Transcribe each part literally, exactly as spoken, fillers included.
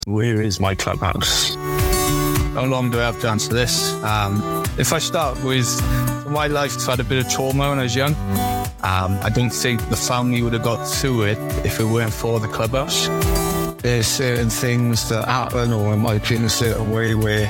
Where is my clubhouse? How long do I have to answer this? Um, if I start with, my life's had a bit of trauma when I was young. Um, I don't think the family would have got through it if it weren't for the clubhouse. There's certain things that happen, or I might be in a certain way where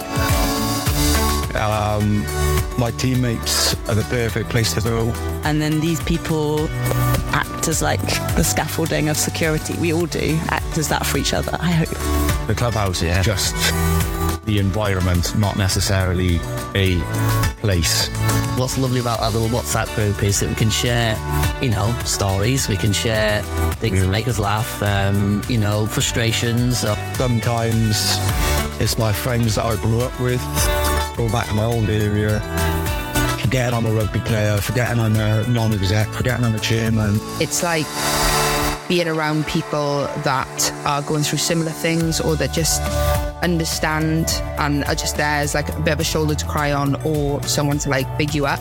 um, my teammates are the perfect place to go. And then these people act as like the scaffolding of security. We all do act as that for each other, I hope. The clubhouse, yeah. Just the environment, not necessarily a place. What's lovely about our little WhatsApp group is that we can share, you know, stories. We can share things Yeah. that make us laugh, um, you know, frustrations. Sometimes it's my friends that I grew up with, go back to my old area, forgetting I'm a rugby player, forgetting I'm a non-exec, forgetting I'm a chairman. It's like being around people that are going through similar things, or that just understand and are just there as like a bit of a shoulder to cry on, or someone to like big you up.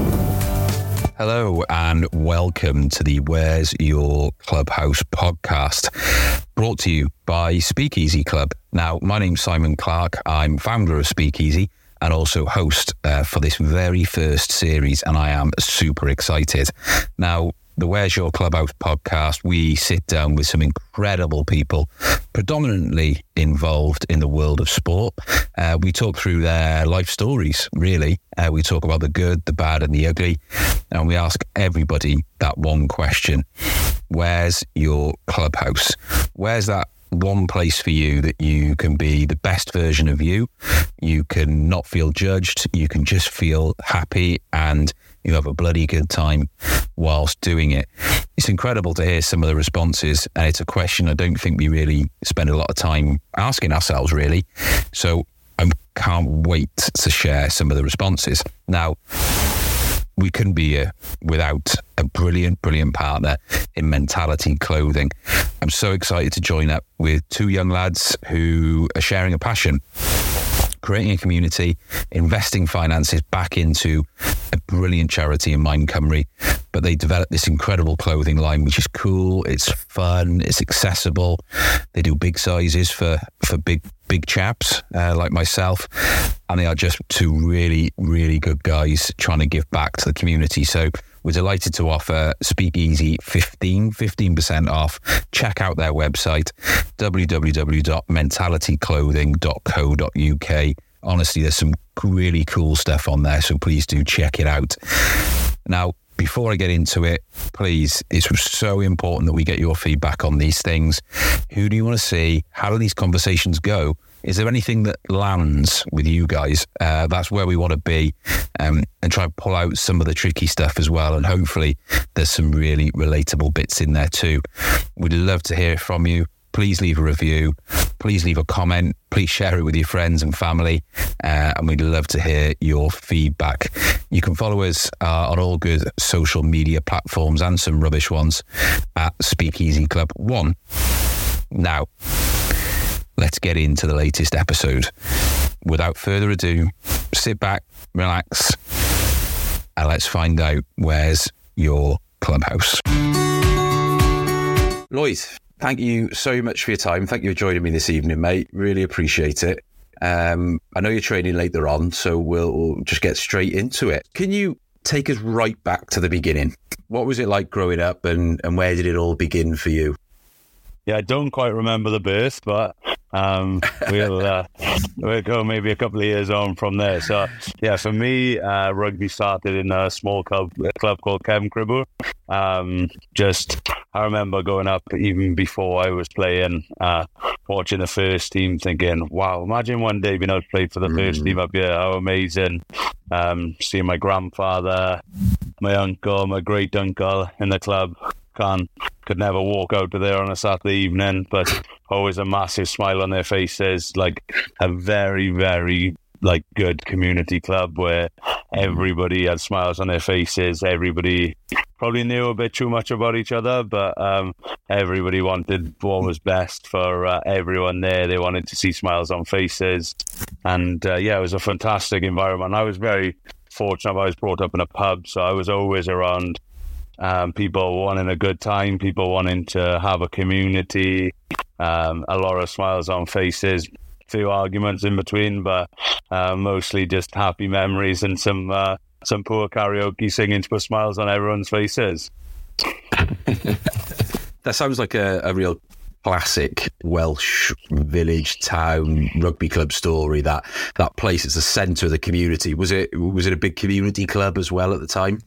Hello and welcome to the Where's Your Clubhouse podcast, brought to you by Speakeasy Club. Now, my name's Simon Clark. I'm founder of Speakeasy and also host uh, for this very first series, and I am super excited. Now, the Where's Your Clubhouse podcast, we sit down with some incredible people, predominantly involved in the world of sport. Uh, we talk through their life stories, really. Uh, we talk about the good, the bad and the ugly. And we ask everybody that one question: where's your clubhouse? Where's that one place for you that you can be the best version of you? You can not feel judged. You can just feel happy and you have a bloody good time whilst doing it. It's incredible to hear some of the responses, and it's a question I don't think we really spend a lot of time asking ourselves, really. So I can't wait to share some of the responses. Now, we couldn't be here without a brilliant, brilliant partner in Mentality Clothing. I'm so excited to join up with two young lads who are sharing a passion, creating a community, investing finances back into a brilliant charity in Mind Cymru. But they developed this incredible clothing line, which is cool, it's fun, it's accessible. They do big sizes for, for big, big chaps uh, like myself. And they are just two really, really good guys trying to give back to the community. So we're delighted to offer Speakeasy fifteen, fifteen percent off. Check out their website, w w w dot mentality clothing dot co dot u k. Honestly, there's some really cool stuff on there, so please do check it out. Now, before I get into it, please, it's so important that we get your feedback on these things. Who do you want to see? How do these conversations go? Is there anything that lands with you guys? Uh, that's where we want to be, um, and try and pull out some of the tricky stuff as well. And hopefully there's some really relatable bits in there too. We'd love to hear from you. Please leave a review. Please leave a comment. Please share it with your friends and family. Uh, and we'd love to hear your feedback. You can follow us uh, on all good social media platforms and some rubbish ones at Speakeasy Club One. Now, let's get into the latest episode. Without further ado, sit back, relax, and let's find out where's your clubhouse. Lloyd, thank you so much for your time. Thank you for joining me this evening, mate. Really appreciate it. Um, I know you're training later on, so we'll, we'll just get straight into it. Can you take us right back to the beginning? What was it like growing up, and, and where did it all begin for you? Yeah, I don't quite remember the birth, but um, we'll uh, we'll go maybe a couple of years on from there. So, yeah, for me, uh, rugby started in a small club, a club called Cefn Cribwr. Um, just, I remember going up even before I was playing, uh, watching the first team, thinking, wow, imagine one day being able to play for the mm. first team up here. How amazing. Um, seeing my grandfather, my uncle, my great uncle in the club. Can't, could never walk out of there on a Saturday evening, but always a massive smile on their faces, like a very, very like good community club where everybody had smiles on their faces. Everybody probably knew a bit too much about each other, but um, everybody wanted what was best for uh, everyone there. They wanted to see smiles on faces. And uh, yeah, it was a fantastic environment. I was very fortunate. I was brought up in a pub, so I was always around Um, people wanting a good time, people wanting to have a community, Um, a lot of smiles on faces, few arguments in between, but uh, mostly just happy memories and some uh, some poor karaoke singing to put smiles on everyone's faces. That sounds like a, a real classic Welsh village town rugby club story. That that place is the centre of the community. Was it was it a big community club as well at the time?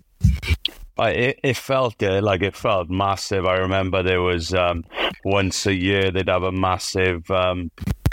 It, it felt it, like it felt massive. I remember there was um, once a year they'd have a massive um,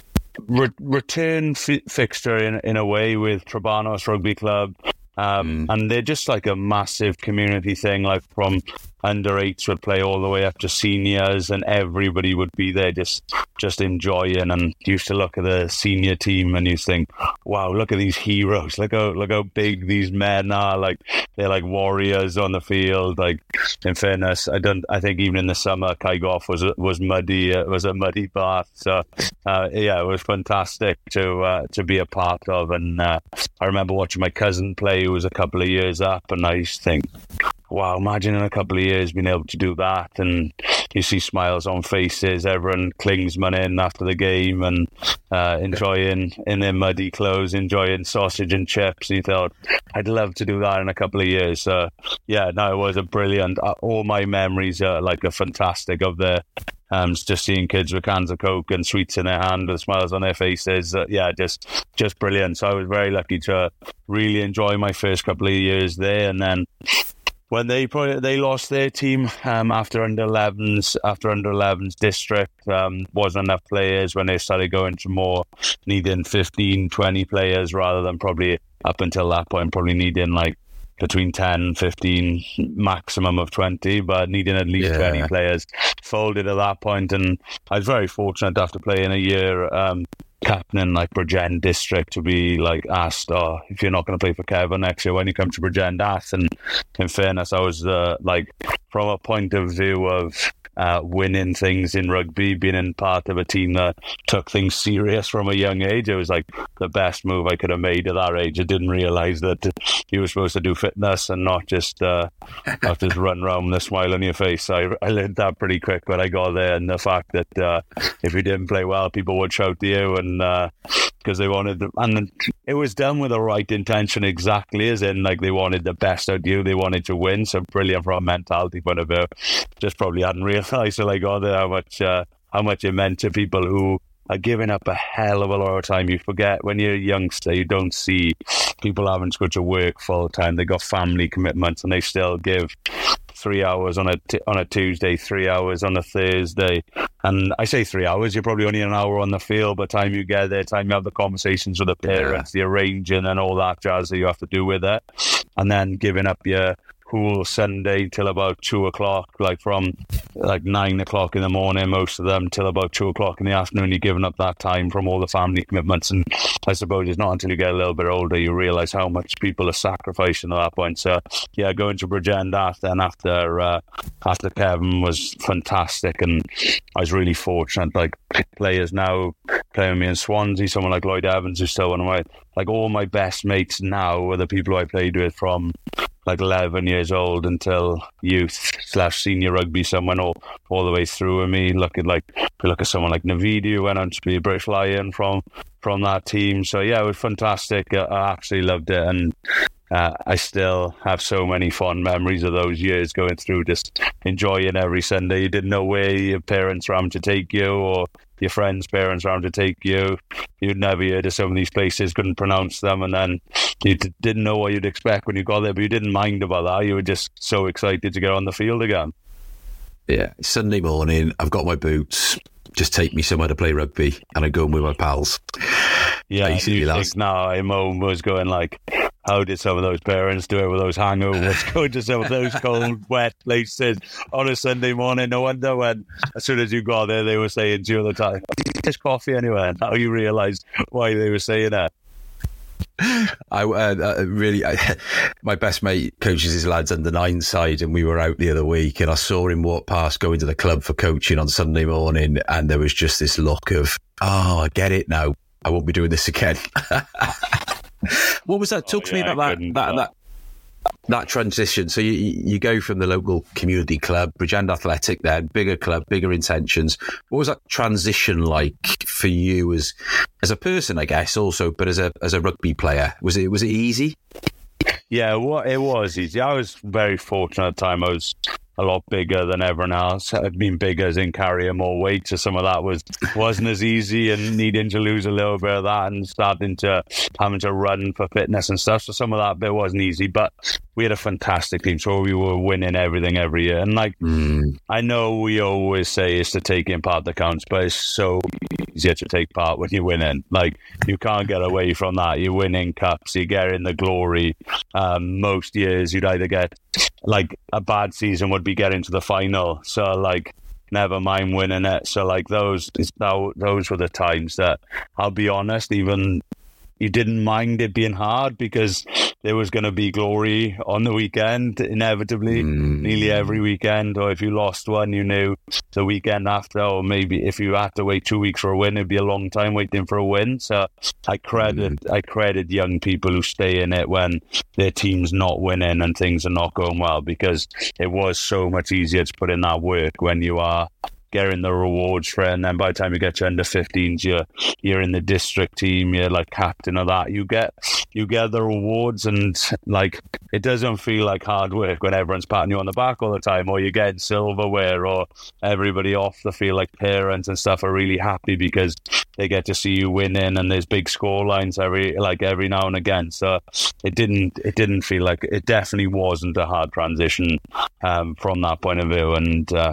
re- return fi- fixture in in a way with Trebanos Rugby Club. Um, mm. And they're just like a massive community thing, like from under eights would play all the way up to seniors, and everybody would be there just just enjoying. And you used to look at the senior team and you think, wow, look at these heroes, look how look how big these men are. Like they're like warriors on the field. Like in fairness, I don't I think even in the summer Caigoff was was muddy, it was a muddy bath. So uh, yeah, it was fantastic to uh, to be a part of. And uh, I remember watching my cousin play, who was a couple of years up, and I used to think, wow, imagine in a couple of years being able to do that. And you see smiles on faces, everyone Klingsman in after the game and uh, enjoying in their muddy clothes, enjoying sausage and chips. You thought, I'd love to do that in a couple of years. So yeah, no, it was a brilliant, uh, all my memories are like are fantastic of the Um, just seeing kids with cans of Coke and sweets in their hand with smiles on their faces. Uh, yeah, just just brilliant. So I was very lucky to really enjoy my first couple of years there. And then when they probably, they lost their team um, after under elevens, after under elevens district, um, wasn't enough players when they started going to more needing fifteen, twenty players rather than probably up until that point, probably needing like between ten, fifteen, maximum of twenty, but needing at least yeah. twenty players. Folded at that point, and I was very fortunate after playing a year um, captaining like Bridgend district to be like asked, oh, if you're not going to play for Kevin next year, when you come to Bridgend, ask. And in fairness, I was uh, like, from a point of view of Uh, winning things in rugby, being in part of a team that took things serious from a young age, it was like the best move I could have made at that age. I didn't realise that you were supposed to do fitness and not just uh, not just run around with a smile on your face. I, I learned that pretty quick when I got there, and the fact that uh, if you didn't play well, people would shout to you, and because uh, they wanted to, and it was done with the right intention, exactly as in like they wanted the best out of you, they wanted to win. So brilliant from a mentality point of view. Just probably hadn't realised till I got there how much uh, how much it meant to people who are giving up a hell of a lot of time. You forget when you're a youngster, you don't see people having to go to work full time. They got family commitments, and they still give three hours on a t- on a Tuesday, three hours on a Thursday. And I say three hours, you're probably only an hour on the field. By the time you get there, time you have the conversations with the parents, yeah. the arranging and all that jazz that you have to do with it, and then giving up your whole Sunday till about two o'clock, like from like nine o'clock in the morning, most of them, till about two o'clock in the afternoon. You're giving up that time from all the family commitments. And I suppose it's not until you get a little bit older you realise how much people are sacrificing at that point. So yeah, going to Bridgend after and after uh, after Kevin was fantastic, and I was really fortunate. Like players now playing with me in Swansea, someone like Lloyd Evans, who's still one of my, like all my best mates now are the people who I played with from like eleven years old until youth slash senior rugby. Someone all, all the way through with me. Look at like look at someone like Navidi, who went on to be a British Lion from from that team. So yeah, it was fantastic. I absolutely loved it, and uh, I still have so many fond memories of those years going through, just enjoying every Sunday. You didn't know where your parents were having to take you, or your friends' parents were having to take you. You'd never heard of some of these places, couldn't pronounce them, and then you d- didn't know what you'd expect when you got there, but you didn't mind about that. You were just so excited to get on the field again. Yeah, Sunday morning, I've got my boots, just take me somewhere to play rugby, and I go in with my pals. Yeah, you think now I'm home was going like, how did some of those parents do it with those hangovers, going to some of those cold, wet places on a Sunday morning? No wonder when, as soon as you got there, they were saying to you all the time, "There's coffee anywhere." Now you realise why they were saying that. I uh, really, I, my best mate coaches his lads under nine side, and we were out the other week, and I saw him walk past going to the club for coaching on Sunday morning, and there was just this look of, oh, I get it now. I won't be doing this again. What was that? Talk oh, to yeah, me about that, that, that. that transition. So you you go from the local community club, Bridgend Athletic, then bigger club, bigger intentions. What was that transition like for you as as a person, I guess, also, but as a as a rugby player? Was it was it easy? Yeah, well, it was easy. I was very fortunate at the time. I was a lot bigger than everyone else. I'd been bigger as in carrying more weight, so some of that was wasn't as easy, and needing to lose a little bit of that and starting to having to run for fitness and stuff. So some of that bit wasn't easy, but we had a fantastic team, so we were winning everything every year. And like mm. I know we always say it's to take in part that counts, but it's so easier to take part when you're winning. Like you can't get away from that. You're winning cups, you're getting the glory. Um, most years you'd either get like a bad season would be getting to the final, so like never mind winning it. So like those those were the times that, I'll be honest, even you didn't mind it being hard because there was going to be glory on the weekend, inevitably, mm. nearly every weekend. Or if you lost one, you knew the weekend after, or maybe if you had to wait two weeks for a win, it'd be a long time waiting for a win. So I credit mm. I credit young people who stay in it when their team's not winning and things are not going well, because it was so much easier to put in that work when you are getting the rewards for it. And then by the time you get to under fifteens, you're you're in the district team, you're like captain of that, you get you get the rewards, and like it doesn't feel like hard work when everyone's patting you on the back all the time, or you're getting silverware, or everybody off the field, like parents and stuff, are really happy because they get to see you winning, and there's big score lines every like every now and again. So it didn't it didn't feel like, it definitely wasn't a hard transition um, from that point of view. And uh,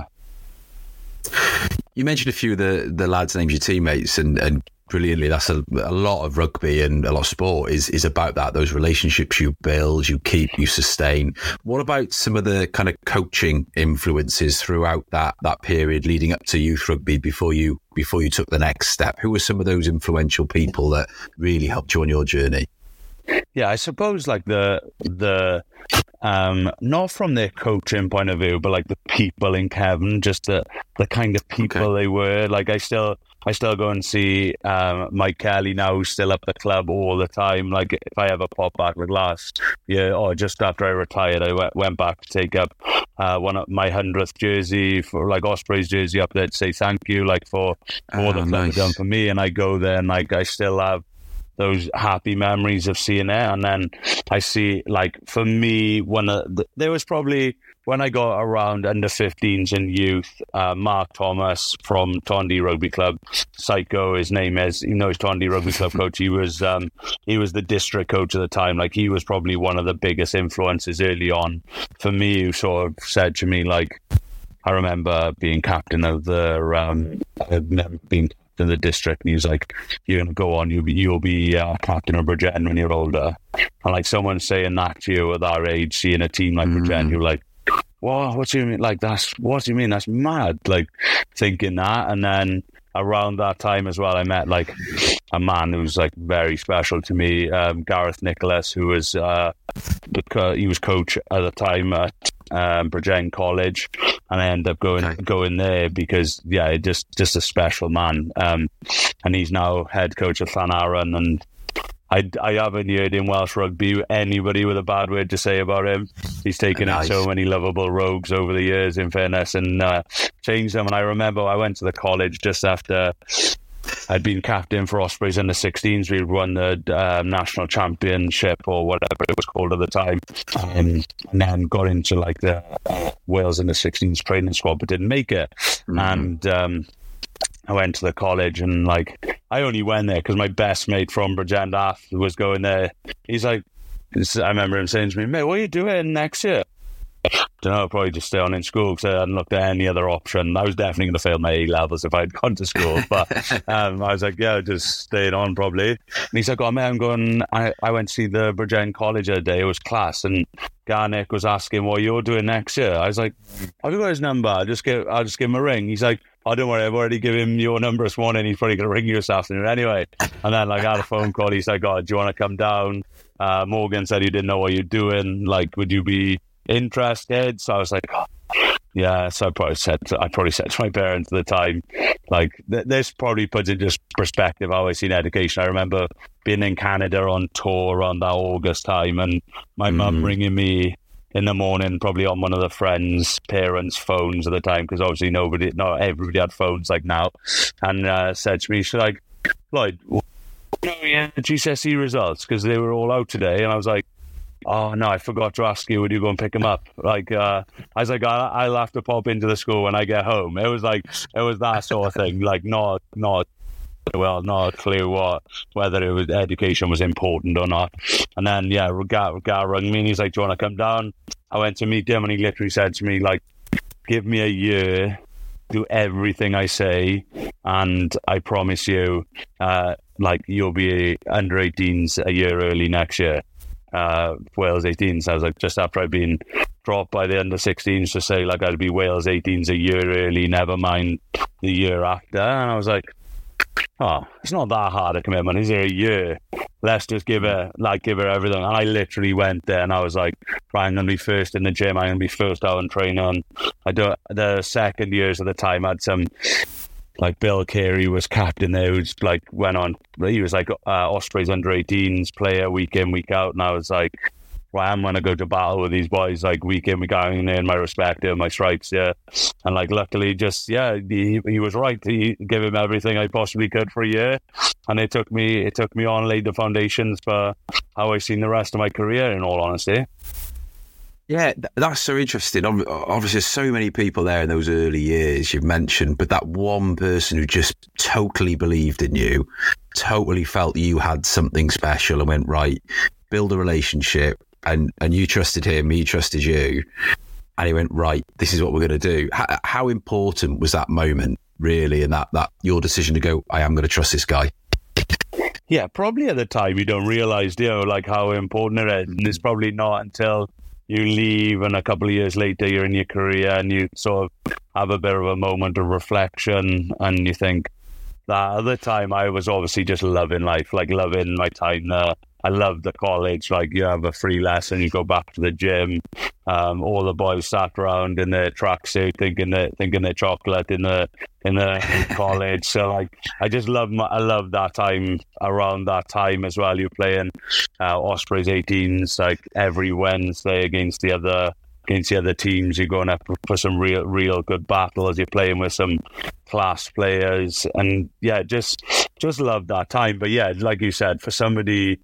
you mentioned a few of the, the lads' names, your teammates, and, and brilliantly, that's a, a lot of rugby and a lot of sport is is about that, those relationships you build, you keep, you sustain. What about some of the kind of coaching influences throughout that that period leading up to youth rugby before you before you took the next step? Who were some of those influential people that really helped you on your journey? Yeah, I suppose like the the um not from their coaching point of view, but like the people in Kevin, just the the kind of people okay. they were. Like I still I still go and see um Mike Kelly now, who's still up the club all the time. Like if I ever pop back like last year, or just after I retired, I went, went back to take up uh one of my hundredth jersey, for like Ospreys jersey up there, to say thank you like for all oh, the club nice. done for me. And I go there and like I still have those happy memories of seeing it. And then I see, like, for me, when uh, there was probably, when I got around under fifteens and youth, uh, Mark Thomas from Tondy Rugby Club, Psycho, his name is, you know, he's Tondy Rugby Club coach. He was, um, he was the district coach at the time. Like, he was probably one of the biggest influences early on for me, who sort of said to me, like, I remember being captain of the, um, I've never been in the district, and he was like, you're going to go on, you'll be, you'll be uh, captain of Bridgend when you're older. And like someone saying that to you at our age, seeing a team like mm. Bridgend, you're like, what, what do you mean? Like, that's, what do you mean? That's mad. Like thinking that. And then around that time as well, I met like a man who was like very special to me, um, Gareth Nicholas, who was, uh, the, he was coach at the time at um, Bridgend College, and I ended up going okay. going there because yeah, just just a special man. Um, and he's now head coach of Llanarran, and I, I haven't heard in Welsh rugby anybody with a bad word to say about him. He's taken nice. in so many lovable rogues over the years, in fairness, and uh, changed them. And I remember I went to the college just after I'd been captain for Ospreys under sixteens. We'd won the uh, national championship, or whatever it was called at the time, um, and then got into like the uh, Wales under sixteens training squad, but didn't make it. Mm-hmm. And um, I went to the college, and like I only went there because my best mate from Bridgend Ath was going there. He's like, I remember him saying to me, "Mate, what are you doing next year?" I don't know, probably just stay on in school because I hadn't looked at any other option. I was definitely going to fail my A levels if I'd gone to school, but um, I was like, yeah, just staying on probably. And he's like, oh man, I'm going, I, I went to see the Bridgend College the day, it was class, and Garnick was asking what you're doing next year. I was like, have you got his number? I'll just give, I'll just give him a ring. He's like, oh, don't worry, I've already given him your number this morning. He's probably going to ring you this afternoon anyway. And then like I had a phone call. He's like, oh, do you want to come down? Uh, Morgan said you didn't know what you're doing. Like, would you be interested? So I was like, oh, Yeah, so I probably said I probably said to my parents at the time, like th- this probably puts in just perspective how I seen education. I remember being in Canada on tour around that August time, and my mm. mum ringing me in the morning, probably on one of the friends' parents' phones at the time, because obviously nobody, not everybody had phones like now, and uh, said to me, she's like, Lloyd, you know, yeah, the G C S E results, because they were all out today, and I was like, oh no, I forgot to ask you, would you go and pick them up? Like, uh, I was like, I, I'll have to pop into the school when I get home. It was like, it was that sort of thing, like not, not, well, not a clue what, whether it was education was important or not. And then, yeah, Gar, Gar rang me and he's like, do you want to come down? I went to meet him and he literally said to me, like, give me a year, do everything I say, and I promise you, uh, like, you'll be under eighteens a year early next year. Uh, Wales eighteens. I was like, just after I'd been dropped by the under sixteens to say, like, I'd be Wales eighteens a year early, never mind the year after. And I was like, oh, it's not that hard a commitment, is it? A year? Let's just give her, like, give her everything. And I literally went there and I was like, right, I'm going to be first in the gym. I'm going to be first out and train on. I do the second years of the time, I had some, like, Bill Carey was captain there, who's like went on, he was like uh, Ospreys under eighteens player week in, week out. And I was like, well, I'm going to go to battle with these boys like week in, week out, and in my respect, in my stripes, yeah. And like, luckily, just, yeah, he, he was right. He gave him everything I possibly could for a year. And it took me, it took me on, laid the foundations for how I've seen the rest of my career, in all honesty. Yeah, that's so interesting. Obviously, there's so many people there in those early years you've mentioned, but that one person who just totally believed in you, totally felt you had something special and went, right, build a relationship, and, and you trusted him, he trusted you, and he went, right, this is what we're going to do. How, how important was that moment, really, and that, that your decision to go, I am going to trust this guy? Yeah, probably at the time you don't realise, you know, like how important it is. And it's probably not until you leave and a couple of years later you're in your career and you sort of have a bit of a moment of reflection and you think that at the time I was obviously just loving life, like loving my time there. I loved the college, like you have a free lesson, you go back to the gym, um, all the boys sat around in their tracksuit thinking they thinking they're chocolate in the in the college. So like I just love my, I love that time around that time as well. You're playing uh, Ospreys eighteens like every Wednesday against the other against the other teams. You're going up for some real real good battles. You're playing with some class players, and yeah, just just love that time. But yeah, like you said, for somebody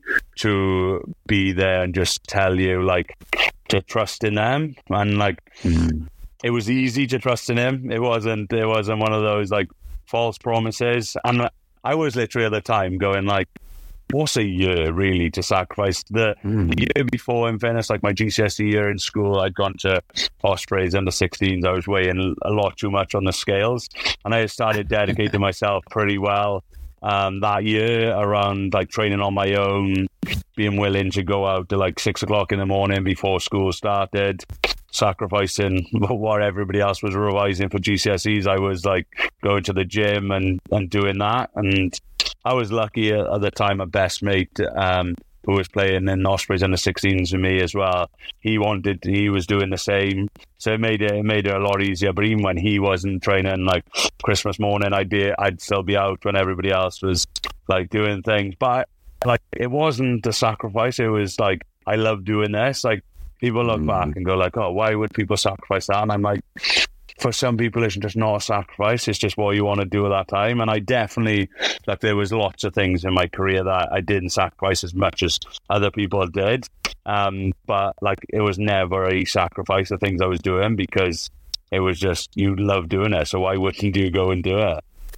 to be there and just tell you like to trust in them, and like mm. it was easy to trust in him. It wasn't it wasn't one of those like false promises. And I was literally at the time going like, what's a year really to sacrifice? The, mm. the year before, in fairness, like my G C S E year in school, I'd gone to Ospreys under sixteens. I was weighing a lot too much on the scales, and I started dedicating myself pretty well um, that year around like training on my own, being willing to go out to like six o'clock in the morning before school started, sacrificing what everybody else was revising for G C S Es. I was like going to the gym and, and doing that. And I was lucky at the time, a best mate um, who was playing in Ospreys under sixteens with me as well. He wanted, he was doing the same. So it made it, it made it a lot easier. But even when he wasn't training, like Christmas morning, I'd be, I'd still be out when everybody else was like doing things. But like, it wasn't a sacrifice. It was like, I love doing this. Like people look mm. back and go like, oh, why would people sacrifice that? And I'm like, for some people, it's just not a sacrifice. It's just what you want to do at that time. And I definitely, like, there was lots of things in my career that I didn't sacrifice as much as other people did. Um, but like, it was never a sacrifice of things I was doing because it was just, you love doing it. So why wouldn't you go and do it?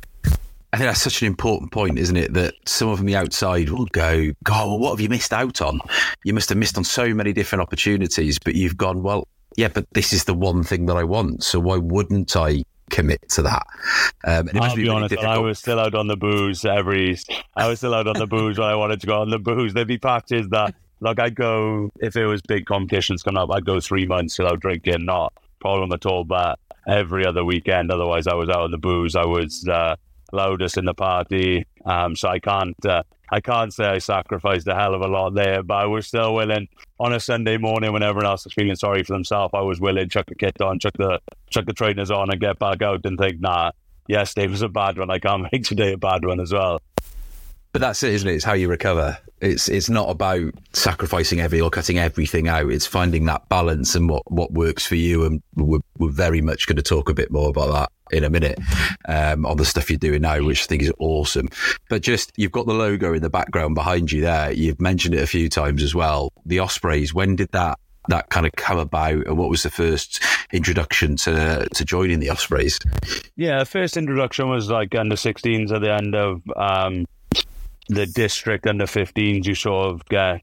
I think that's such an important point, isn't it? That someone from the outside will go, God, well, what have you missed out on? You must have missed on so many different opportunities, but you've gone, well, yeah, but this is the one thing that I want. So why wouldn't I commit to that? Um, and it I'll be, be really honest, difficult. I was still out on the booze every, I was still out on the booze when I wanted to go on the booze. There'd be patches that, like, I'd go, if it was big competitions coming up, I'd go three months without drinking, not a problem at all. But every other weekend, otherwise I was out on the booze. I was, uh, loudest in the party. Um, so I can't, uh, I can't say I sacrificed a hell of a lot there, but I was still willing on a Sunday morning when everyone else was feeling sorry for themselves. I was willing to chuck the kit on, chuck the, chuck the trainers on and get back out and think, nah, yesterday was a bad one. I can't make today a bad one as well. But that's it, isn't it? It's how you recover. It's it's not about sacrificing every or cutting everything out. It's finding that balance and what, what works for you. And we're, we're very much going to talk a bit more about that in a minute um, on the stuff you're doing now, which I think is awesome. But just, you've got the logo in the background behind you there. You've mentioned it a few times as well. The Ospreys, when did that that kind of come about, and what was the first introduction to to joining the Ospreys? Yeah, the first introduction was like under sixteens at the end of um, the district under fifteens. You sort of get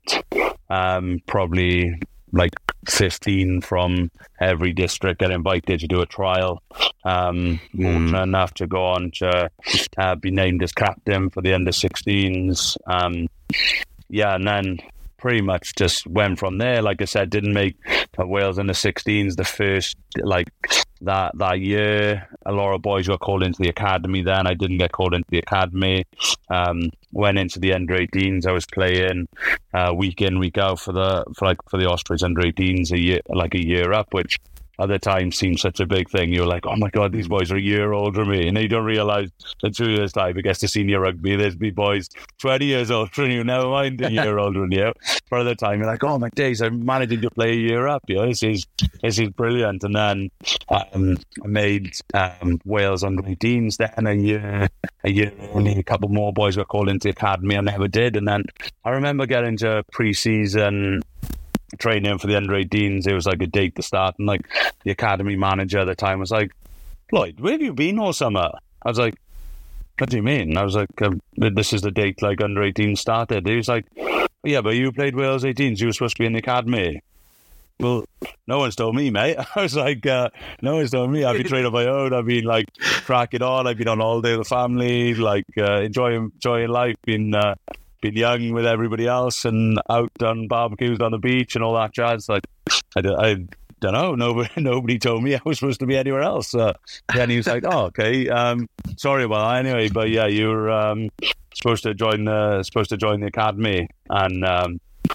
um, probably like fifteen from every district get invited to do a trial. Um, mm. Fortunate enough to go on to uh, be named as captain for the under sixteens. Um, yeah, and then pretty much just went from there. Like I said, didn't make uh, Wales under sixteens the first, like that that year. A lot of boys got called into the academy then. I didn't get called into the academy. Um, went into the under eighteens. I was playing uh, week in, week out for the for like for the Ospreys under eighteens a year, like a year up, which at the time seemed such a big thing. You're like, oh my God, these boys are a year older than me. And you don't realise that two years' time, it gets to senior rugby, there's be boys twenty years older than you, never mind a year older than you. For the time, you're like, oh my days, I'm managing to play a year up. You know, this is, this is brilliant. And then um, I made um, Wales under eighteens then a year, a year early. A couple more boys got called into the academy. I never did. And then I remember getting to pre-season training for the under eighteens. It was like a date to start, and like the academy manager at the time was like, Lloyd, where have you been all summer? I was like, what do you mean? I was like, um, this is the date like under eighteen started. He was like, yeah, but you played Wales eighteens, you were supposed to be in the academy. Well, no one's told me, mate. I was like, uh, no one's told me. I've been training on my own. I've been like cracking on. I've been on holiday with the family, like uh, enjoying enjoying life, been uh, been young with everybody else and out on barbecues on the beach and all that jazz. Like, I, I don't know. Nobody, nobody told me I was supposed to be anywhere else. Uh, then he was like, oh, okay. Um, sorry about that anyway. But yeah, you were um, supposed to join the, supposed to join the academy. And um,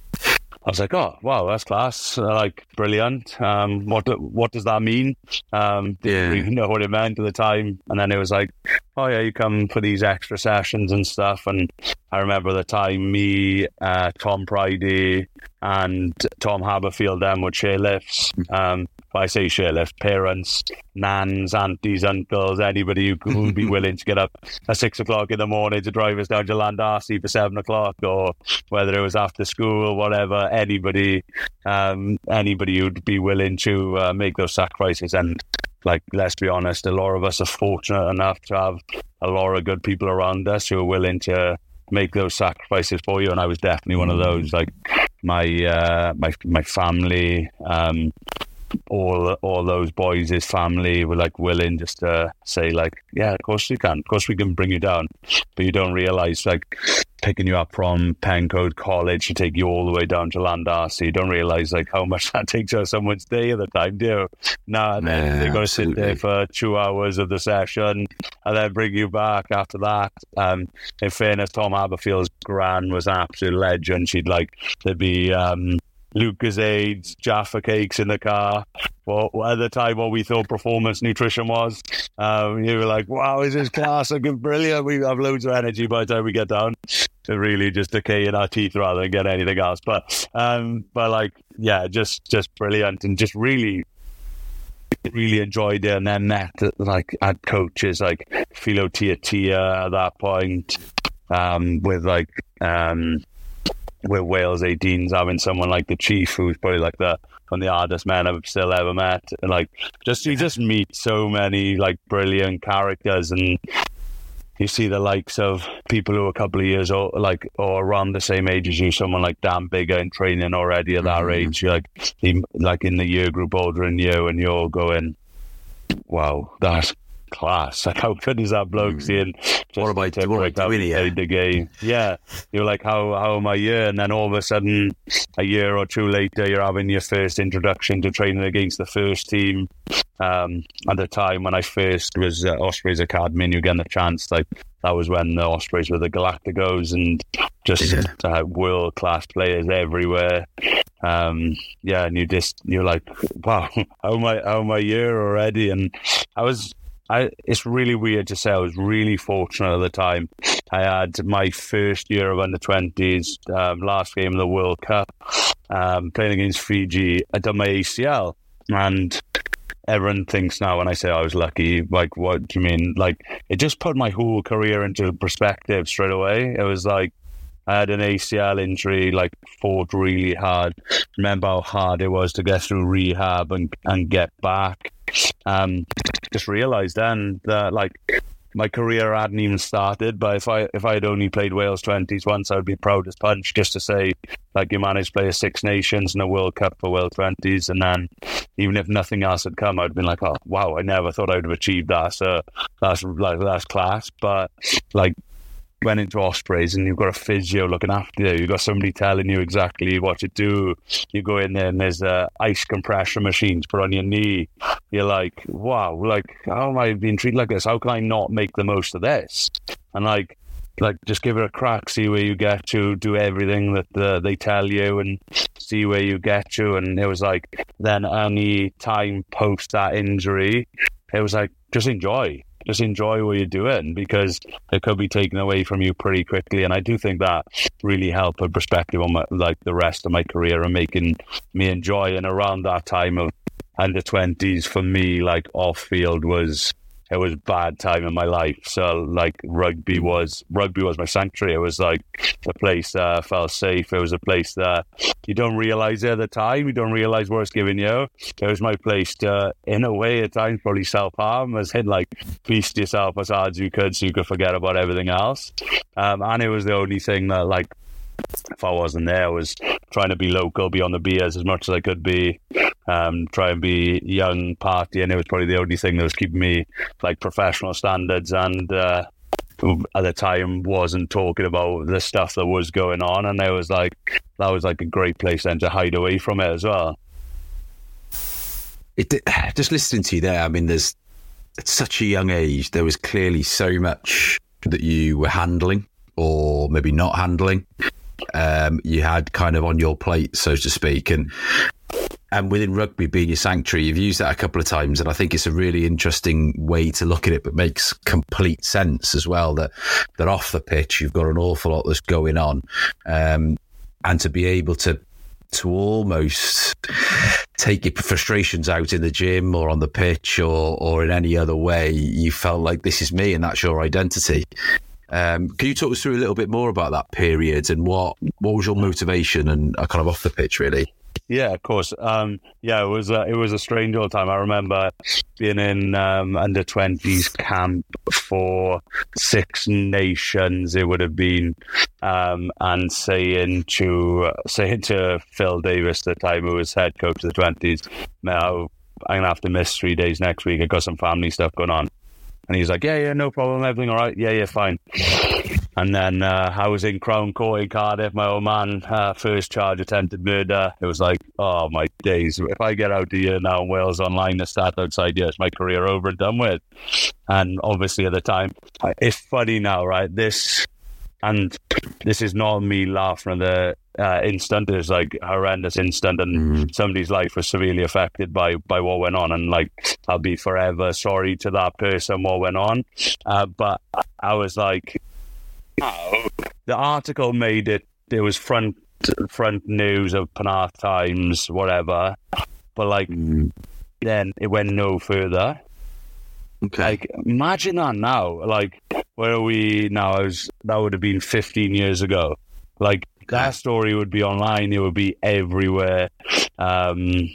I was like, oh, wow, that's class. Uh, like, brilliant. Um, what what does that mean? Um, didn't yeah. really know what it meant at the time. And then it was like, oh, yeah, you come for these extra sessions and stuff. And I remember the time me, uh, Tom Pridey and Tom Haberfield then would share lifts. Um, I say share lifts, parents, nans, aunties, uncles, anybody who would be willing to get up at six o'clock in the morning to drive us down to Landarcy for seven o'clock, or whether it was after school or whatever, anybody, um, anybody who'd be willing to uh, make those sacrifices. And like, let's be honest, a lot of us are fortunate enough to have a lot of good people around us who are willing to make those sacrifices for you. And I was definitely one of those. Like my uh, my my family, um, all all those boys, his family were like willing just to say like, yeah, of course we can, of course we can bring you down. But you don't realise like picking you up from Pencoed College to take you all the way down to Landarcy, you don't realise like how much that takes out someone's day at the time, do you? Nah, and then they've got to sit there for two hours of the session and then bring you back after that. Um, in fairness, Tom Haberfield's gran was an absolute legend. She'd like, there'd be um, Lucozades, Jaffa cakes in the car. Well, at the time, what we thought performance nutrition was, um, you were like, wow, is this class? Looking brilliant. We have loads of energy by the time we get down to really just decay in our teeth rather than get anything else. But, um, but like, yeah, just, just brilliant, and just really, really enjoyed it. And then met, like, had coaches like Philo Tia Tia at that point, um, with like, um, with Wales eighteens, having someone like the Chief, who's probably like the one of the hardest men I've still ever met. And like, just you just meet so many like brilliant characters, and you see the likes of people who are a couple of years old, like, or around the same age as you. Someone like Dan Bigger in training already at that mm-hmm. age. You're like, he, like in the year group older than you, and you're going, wow, that's class. Like, how good is that bloke mm. seeing what am I, what am I doing here? The game. Yeah. You're like, how how am I here? And then all of a sudden, a year or two later, you're having your first introduction to training against the first team. Um, at the time when I first was at Ospreys Academy and you get the chance, like that was when the Ospreys were the Galacticos and just yeah. uh, world-class players everywhere. Um, yeah, and you just, you're like, wow, how am I, how am I here already? And I was, I, it's really weird to say I was really fortunate at the time. I had my first year of under twenties, um, last game of the World Cup, um, playing against Fiji. I done my A C L and everyone thinks now when I say I was lucky, like, what do you mean? Like, it just put my whole career into perspective straight away. It was like, I had an A C L injury, like, fought really hard. Remember how hard it was to get through rehab and, and get back. Um, just realised then that, like, my career hadn't even started, but if I if I had only played Wales twenties once, I would be proud as punch just to say, like, you managed to play a Six Nations and a World Cup for Wales twenties, and then even if nothing else had come, I'd been like, oh wow, I never thought I would have achieved that. So that's like that's class. But like, went into Ospreys and you've got a physio looking after you, you've got somebody telling you exactly what to do. You go in there and there's uh, ice compression machines put on your knee. You're like, wow, like, how am I being treated like this? How can I not make the most of this? And like, like just give it a crack, see where you get to, do everything that uh, they tell you and see where you get to. And it was like, then any time post that injury, it was like, just enjoy. Just enjoy what you're doing because it could be taken away from you pretty quickly. And I do think that really helped put perspective on my, like the rest of my career and making me enjoy. And around that time of under twenties for me, like off field was, it was a bad time in my life. So like rugby was, rugby was my sanctuary. It was like a place that felt safe. It was a place that you don't realize at the time. You don't realize what it's giving you. It was my place to, in a way at times, probably self-harm, as in like feast yourself as hard as you could so you could forget about everything else. Um, and it was the only thing that, like, if I wasn't there, I was trying to be local, be on the beers as much as I could be, um, try and be young, party, and it was probably the only thing that was keeping me like professional standards and uh, at the time wasn't talking about the stuff that was going on, and it was like, that was like a great place then to hide away from it as well. It, just listening to you there, I mean, there's at such a young age, there was clearly so much that you were handling or maybe not handling. Um, you had kind of on your plate, so to speak, and and within rugby being your sanctuary, you've used that a couple of times, and I think it's a really interesting way to look at it, but makes complete sense as well, that that off the pitch you've got an awful lot that's going on, um, and to be able to to almost take your frustrations out in the gym or on the pitch or or in any other way, you felt like this is me and that's your identity. Um, can you talk us through a little bit more about that period and what, what was your motivation and uh, kind of off the pitch, really? Yeah, of course. Um, yeah, it was a, it was a strange old time. I remember being in um, under twenties camp for Six Nations. It would have been, um, and saying to saying to Phil Davis at the time, who was head coach of the twenties, "Now I'm gonna have to miss three days next week. I got some family stuff going on." And he's like, yeah, yeah, no problem, everything all right? Yeah, yeah, fine. And then uh, I was in Crown Court in Cardiff, my old man, uh, first charge, attempted murder. It was like, oh, my days. If I get out of here now in Wales Online to start outside here, it's my career over and done with. And obviously at the time, it's funny now, right? This, and this is not me laughing at the uh, instant. It's like a horrendous instant, and mm. somebody's life was severely affected by, by what went on. And like, I'll be forever sorry to that person what went on. Uh, but I was like, oh, the article made it, it was front front news of Penarth Times, whatever. But like, mm. then it went no further. Okay. Like, imagine that now. Like, where are we now? I was, that would have been fifteen years ago. Like, that story would be online. It would be everywhere. Um,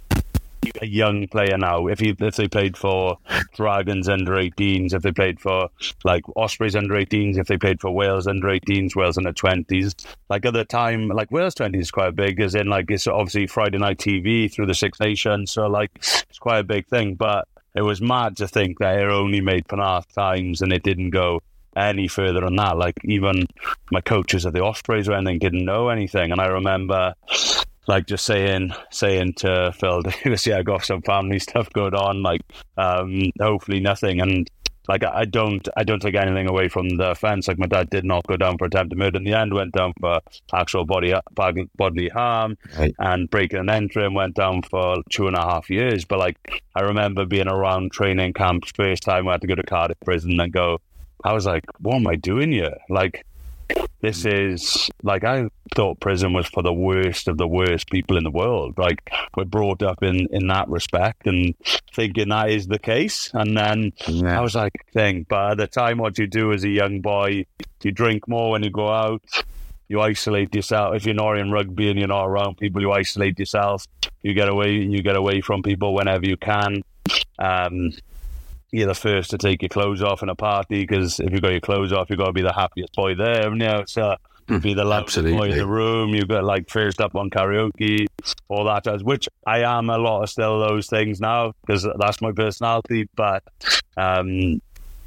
a young player now, if he, if they played for Dragons under eighteens, if they played for like Ospreys under eighteens, if they played for Wales under eighteens, Wales under twenties, like at the time, like Wales twenties is quite big, as in like it's obviously Friday night T V through the Six Nations, so like it's quite a big thing. But it was mad to think that it only made Penarth times and it didn't go any further than that. Like, even my coaches at the Ospreys or anything didn't know anything. And I remember, like, just saying saying to Phil Davis, yeah, I got some family stuff going on, like, um, hopefully nothing. And like, I don't I don't take anything away from the offence. Like, my dad did not go down for attempted murder in the end, went down for actual body bodily harm, right. And breaking and entering, went down for two and a half years. But like, I remember being around training camps, first time I had to go to Cardiff prison and go, I was like, what am I doing here? Like, this is, like, I thought prison was for the worst of the worst people in the world. Like, we're brought up in, in that respect and thinking that is the case. And then yeah. I was like, thing. But at the time, what you do as a young boy, you drink more when you go out. You isolate yourself. If you're not in rugby and you're not around people, you isolate yourself. You get away, you get away from people whenever you can. Um, You're the first to take your clothes off in a party, because if you've got your clothes off, you've got to be the happiest boy there. You know, so be the loudest boy in the room. You've got, like, first up on karaoke, all that jazz, which I am a lot of still those things now, because that's my personality. But um,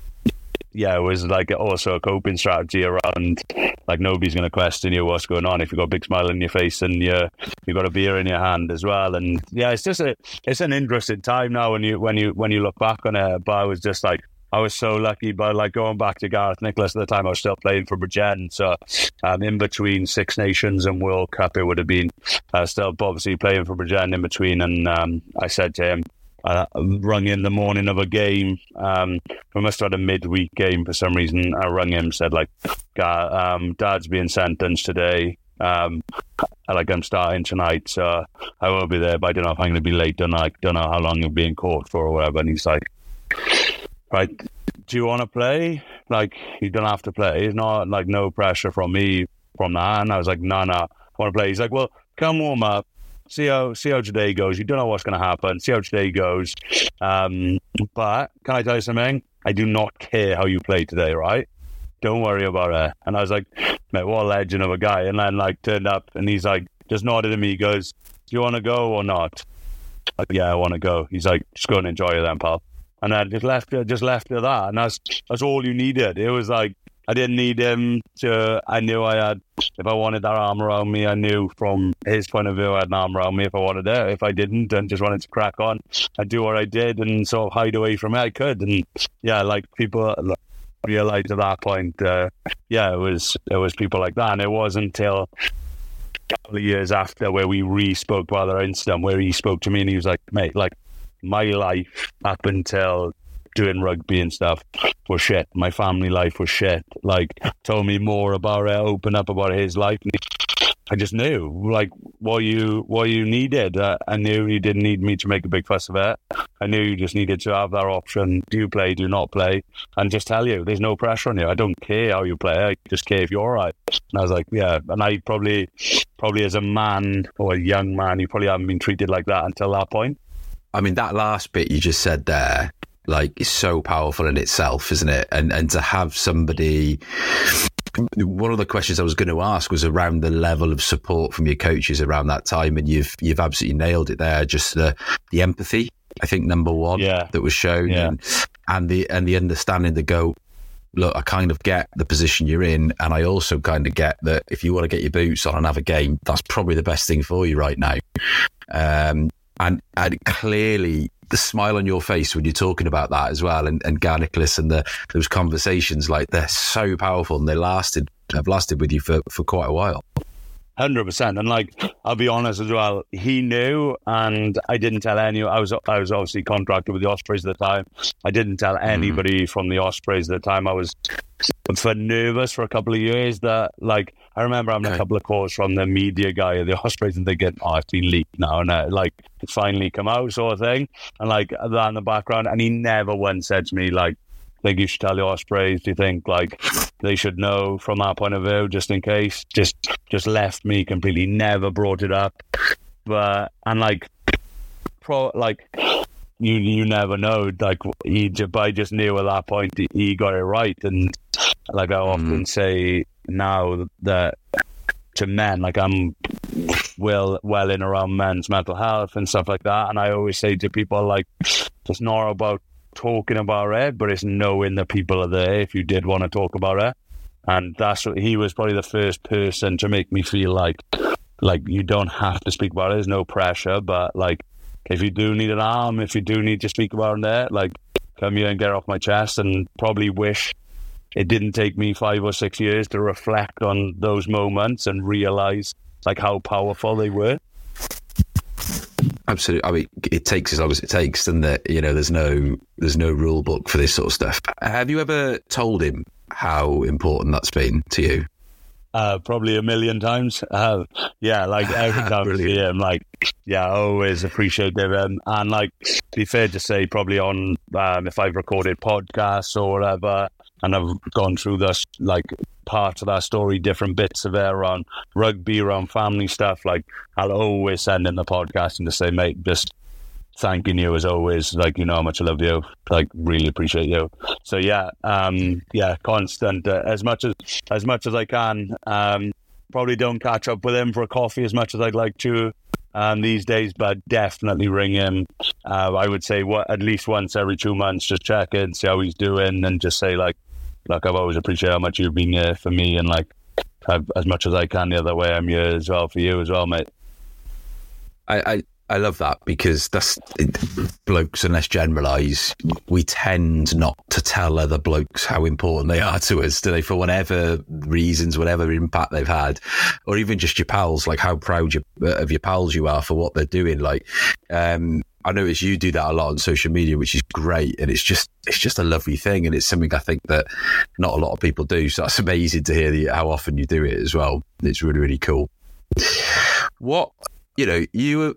yeah, it was like also a coping strategy around, like, nobody's going to question you what's going on if you've got a big smile on your face and you you've got a beer in your hand as well. And yeah, it's just a it's an interesting time now when you when you when you look back on it. But I was just like, I was so lucky. But like, going back to Gareth Nicholas at the time, I was still playing for Bridgend, so um, in between Six Nations and World Cup, it would have been uh, still obviously playing for Bridgend in between. And um, I said to him, I rung in the morning of a game. Um, we must have had a midweek game for some reason. I rung him, said, like, um, Dad's being sentenced today. Um, like, I'm starting tonight, so I will be there, but I don't know if I'm going to be late. Don't know, like, don't know how long you're being caught for or whatever. And he's like, right, do you want to play? Like, you don't have to play. It's not, like, no pressure from me from that. And I was like, no, no, I want to play. He's like, well, come warm up. See how see how today goes. You don't know what's going to happen. See how today goes. Um, but can I tell you something? I do not care how you play today, right? Don't worry about it. And I was like, mate, what a legend of a guy. And then, like, turned up and he's like, just nodded at me. He goes, do you want to go or not? Like, yeah, I want to go. He's like, just go and enjoy it then, pal. And I just left it, just left it that. And that's that's all you needed. It was like, I didn't need him to, I knew I had, if I wanted that arm around me, I knew from his point of view, I had an arm around me if I wanted it. If I didn't and just wanted to crack on and do what I did and sort of hide away from it, I could. And yeah, like, people realized at that point, uh, yeah, it was, it was people like that. And it wasn't until a couple of years after where we re-spoke about our incident, where he spoke to me and he was like, mate, like, my life up until doing rugby and stuff was shit. My family life was shit. Like, told me more about it, opened up about his life. And I just knew, like, what you what you needed. Uh, I knew you didn't need me to make a big fuss of it. I knew you just needed to have that option. Do you play, do not play? And just tell you, there's no pressure on you. I don't care how you play. I just care if you're all right. And I was like, yeah. And I probably, probably as a man or a young man, you probably haven't been treated like that until that point. I mean, that last bit you just said there, like, is so powerful in itself, isn't it? And and to have somebody, one of the questions I was going to ask was around the level of support from your coaches around that time, and you've you've absolutely nailed it there. Just the the empathy, I think, number one, yeah. that was shown, yeah. and, and the and the understanding to go, look, I kind of get the position you're in, and I also kind of get that if you want to get your boots on and have a game, that's probably the best thing for you right now. Um, and and clearly, the smile on your face when you're talking about that as well, and, and Gareth Nicholas and the, those conversations, like, they're so powerful, and they lasted, have lasted with you for, for quite a while. one hundred percent. And, like, I'll be honest as well, he knew, and I didn't tell any, I was I was obviously contracted with the Ospreys at the time. I didn't tell anybody mm. from the Ospreys at the time. I was for nervous for a couple of years that, like, I remember having okay. a couple of calls from the media guy at the Ospreys and thinking, oh, it's been leaked now, and uh, like, it's finally come out, sort of thing. And, like, that in the background, and he never once said to me, like, think you should tell the Ospreys? Do you think, like, they should know from that point of view, just in case? Just just left me completely, never brought it up. But, and, like, pro, like, you you never know. Like, he, but I just knew at that point he, he got it right. And, like, I often mm. say now that to men, like, I'm well, well in around men's mental health and stuff like that. And I always say to people, like, it's not about talking about it, but it's knowing that people are there if you did want to talk about it. And that's what he was probably the first person to make me feel like, like you don't have to speak about it. There's no pressure, but like, if you do need an arm, if you do need to speak about it, like, come here and get it off my chest. And probably wish it didn't take me five or six years to reflect on those moments and realize like how powerful they were. Absolutely. I mean, it takes as long as it takes, and that, you know, there's no there's no rule book for this sort of stuff. Have you ever told him how important that's been to you? Uh, probably a million times. Uh, yeah, like every time I see him, like, yeah, I always appreciate him. And like, to be fair to say, probably on, um, if I've recorded podcasts or whatever, and I've gone through this, like, part of that story, different bits of it around rugby, around family stuff, like, I'll always send in the podcast and just say, mate, just thanking you as always, like, you know how much I love you, like, really appreciate you. So yeah, um, yeah, constant, uh, as much as as much as I can. Um, probably don't catch up with him for a coffee as much as I'd like to um, these days, but definitely ring him. Uh, I would say what at least once every two months, just check in, see how he's doing, and just say like, look, I've always appreciated how much you've been here for me, and like, I've, as much as I can the other way, I'm here as well for you as well, mate. I. I... I love that, because that's blokes, and let's generalise, we tend not to tell other blokes how important they are to us, do they? For whatever reasons, whatever impact they've had, or even just your pals, like how proud you, of your pals you are for what they're doing. Like, um, I notice you do that a lot on social media, which is great, and it's just it's just a lovely thing, and it's something I think that not a lot of people do. So that's amazing to hear the, how often you do it as well. It's really, really cool. What, you know, you.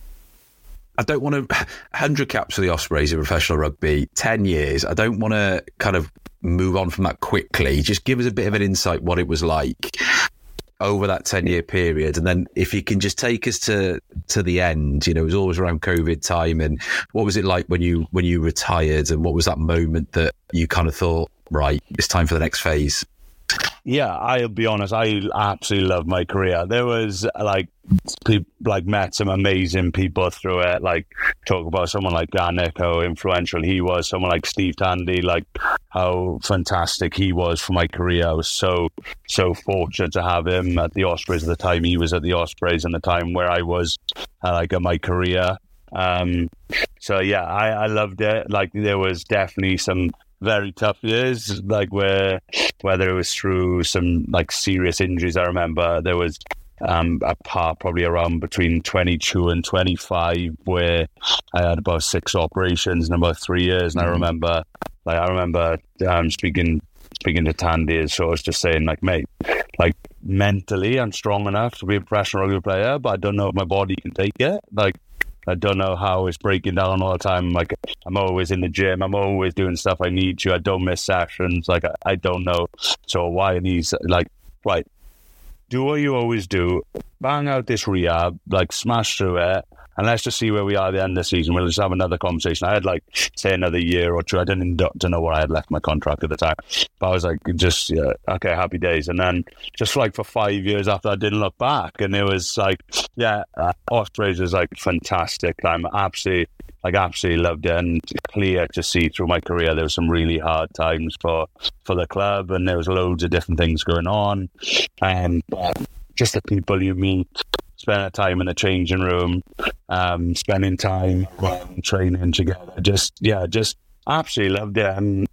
I don't want to, one hundred caps for the Ospreys in professional rugby, ten years. I don't want to kind of move on from that quickly. Just give us a bit of an insight what it was like over that ten-year period. And then if you can just take us to to the end, you know, it was always around COVID time. And what was it like when you when you retired? And what was that moment that you kind of thought, right, it's time for the next phase? Yeah, I'll be honest, I absolutely loved my career. There was like, people, like met some amazing people through it. Like, talk about someone like Garnick, how influential he was, someone like Steve Tandy, like how fantastic he was for my career. I was so, so fortunate to have him at the Ospreys at the time he was at the Ospreys, and the time where I was uh, like at my career. Um, so yeah, I, I loved it. Like, there was definitely some very tough years, like where whether it was through some like serious injuries. I remember there was um, a part probably around between twenty-two and twenty-five where I had about six operations in about three years. And mm-hmm. I remember, like I remember um, speaking speaking to Tandy, so I was just saying, like, mate, like mentally I'm strong enough to be a professional rugby player, but I don't know if my body can take it. Like, I don't know how it's breaking down all the time. Like, I'm always in the gym. I'm always doing stuff I need to. I don't miss sessions. Like, I, I don't know. So why these, like, right, do what you always do. Bang out this rehab, like, smash through it. And let's just see where we are at the end of the season. We'll just have another conversation. I had, like, say another year or two. I didn't don't know what I had left my contract at the time. But I was like, just, yeah, okay, happy days. And then just, like, for five years after, I didn't look back. And it was, like, yeah, uh, Ospreys was, like, fantastic. I'm absolutely, like, absolutely loved it. And clear to see through my career, there were some really hard times for, for the club. And there was loads of different things going on. And uh, just the people you meet, spending time in the changing room, um, spending time um, training together. Just, yeah, just absolutely loved it. And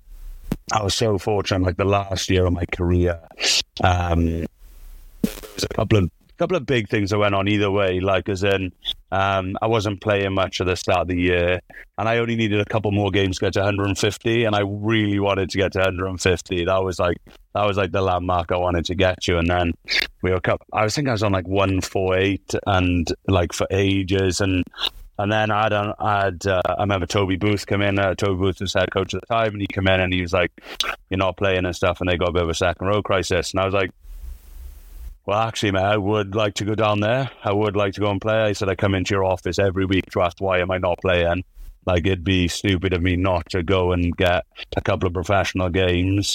I was so fortunate, like the last year of my career, um, there was a couple of couple of big things that went on either way, like as in um, I wasn't playing much at the start of the year, and I only needed a couple more games to get to one hundred fifty, and I really wanted to get to one hundred fifty. That was like that was like the landmark I wanted to get to. And then we were couple, I was thinking I was on like one forty-eight and like for ages, and and then I had, I, had uh, I remember Toby Booth come in. Uh, Toby Booth was head coach at the time, and he came in and he was like, "You're not playing and stuff," and they got a bit of a second row crisis, and I was like, well, actually, mate, I would like to go down there. I would like to go and play. I said I come into your office every week to ask why am I not playing. Like, it'd be stupid of me not to go and get a couple of professional games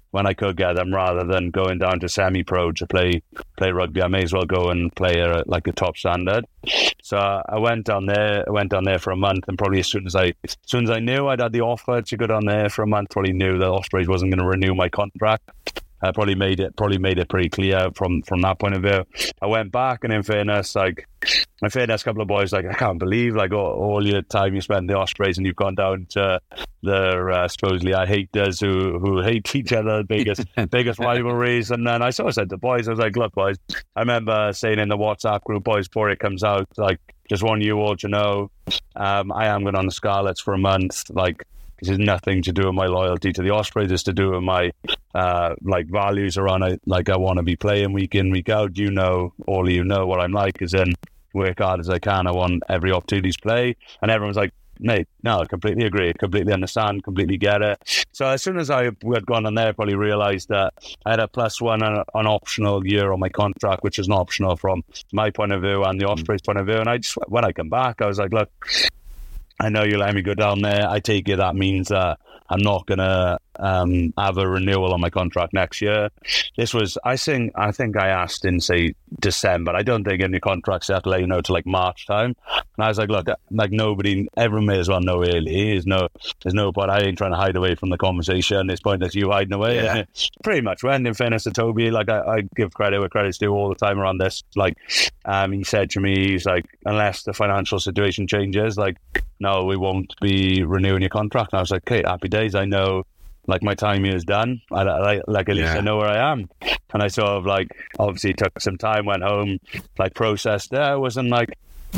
when I could get them, rather than going down to semi-pro to play play rugby. I may as well go and play at like a top standard. So I went down there. I went down there for a month, and probably as soon as I, as soon as I knew I'd had the offer to go down there for a month, probably knew that Ospreys wasn't going to renew my contract. I probably made it probably made it pretty clear from from that point of view. I went back, and in fairness, like in fairness, a couple of boys like, I can't believe like all, all your time you spent in the Ospreys and you've gone down to the uh, supposedly I haters who who hate each other, biggest biggest rivalries. And then I sort of said to the boys, I was like, look, boys, I remember saying in the WhatsApp group, boys, before it comes out, like, just want you all to know, um, I am going on the Scarlets for a month, like. This has nothing to do with my loyalty to the Ospreys. It's to do with my uh, like values around I, like I want to be playing week in, week out. You know, all of you know what I'm like, is in work hard as I can. I want every opportunity to play. And everyone's like, mate, no, I completely agree, completely understand, completely get it. So as soon as I had gone on there, I probably realised that I had a plus one and an optional year on my contract, which is not optional from my point of view and the Ospreys' point of view. And I just, when I come back, I was like, look, I know you let me go down there. I take it that means that I'm not going to um, have a renewal on my contract next year. This was, I think, I think I asked in, say, December. I don't think any contracts have to let you know till like March time. And I was like, look, like nobody, everyone may as well know really. There's no, there's no point. I ain't trying to hide away from the conversation. It's pointless you hiding away. Yeah. And it pretty much went, in fairness to Toby, like I, I give credit where credit's due all the time around this. Like, um, he said to me, he's like, unless the financial situation changes, like, no, we won't be renewing your contract. And I was like, okay, happy days. I know, like, my time here is done. I, I like at least yeah. I know where I am. And I sort of like obviously took some time, went home, like processed there. I wasn't like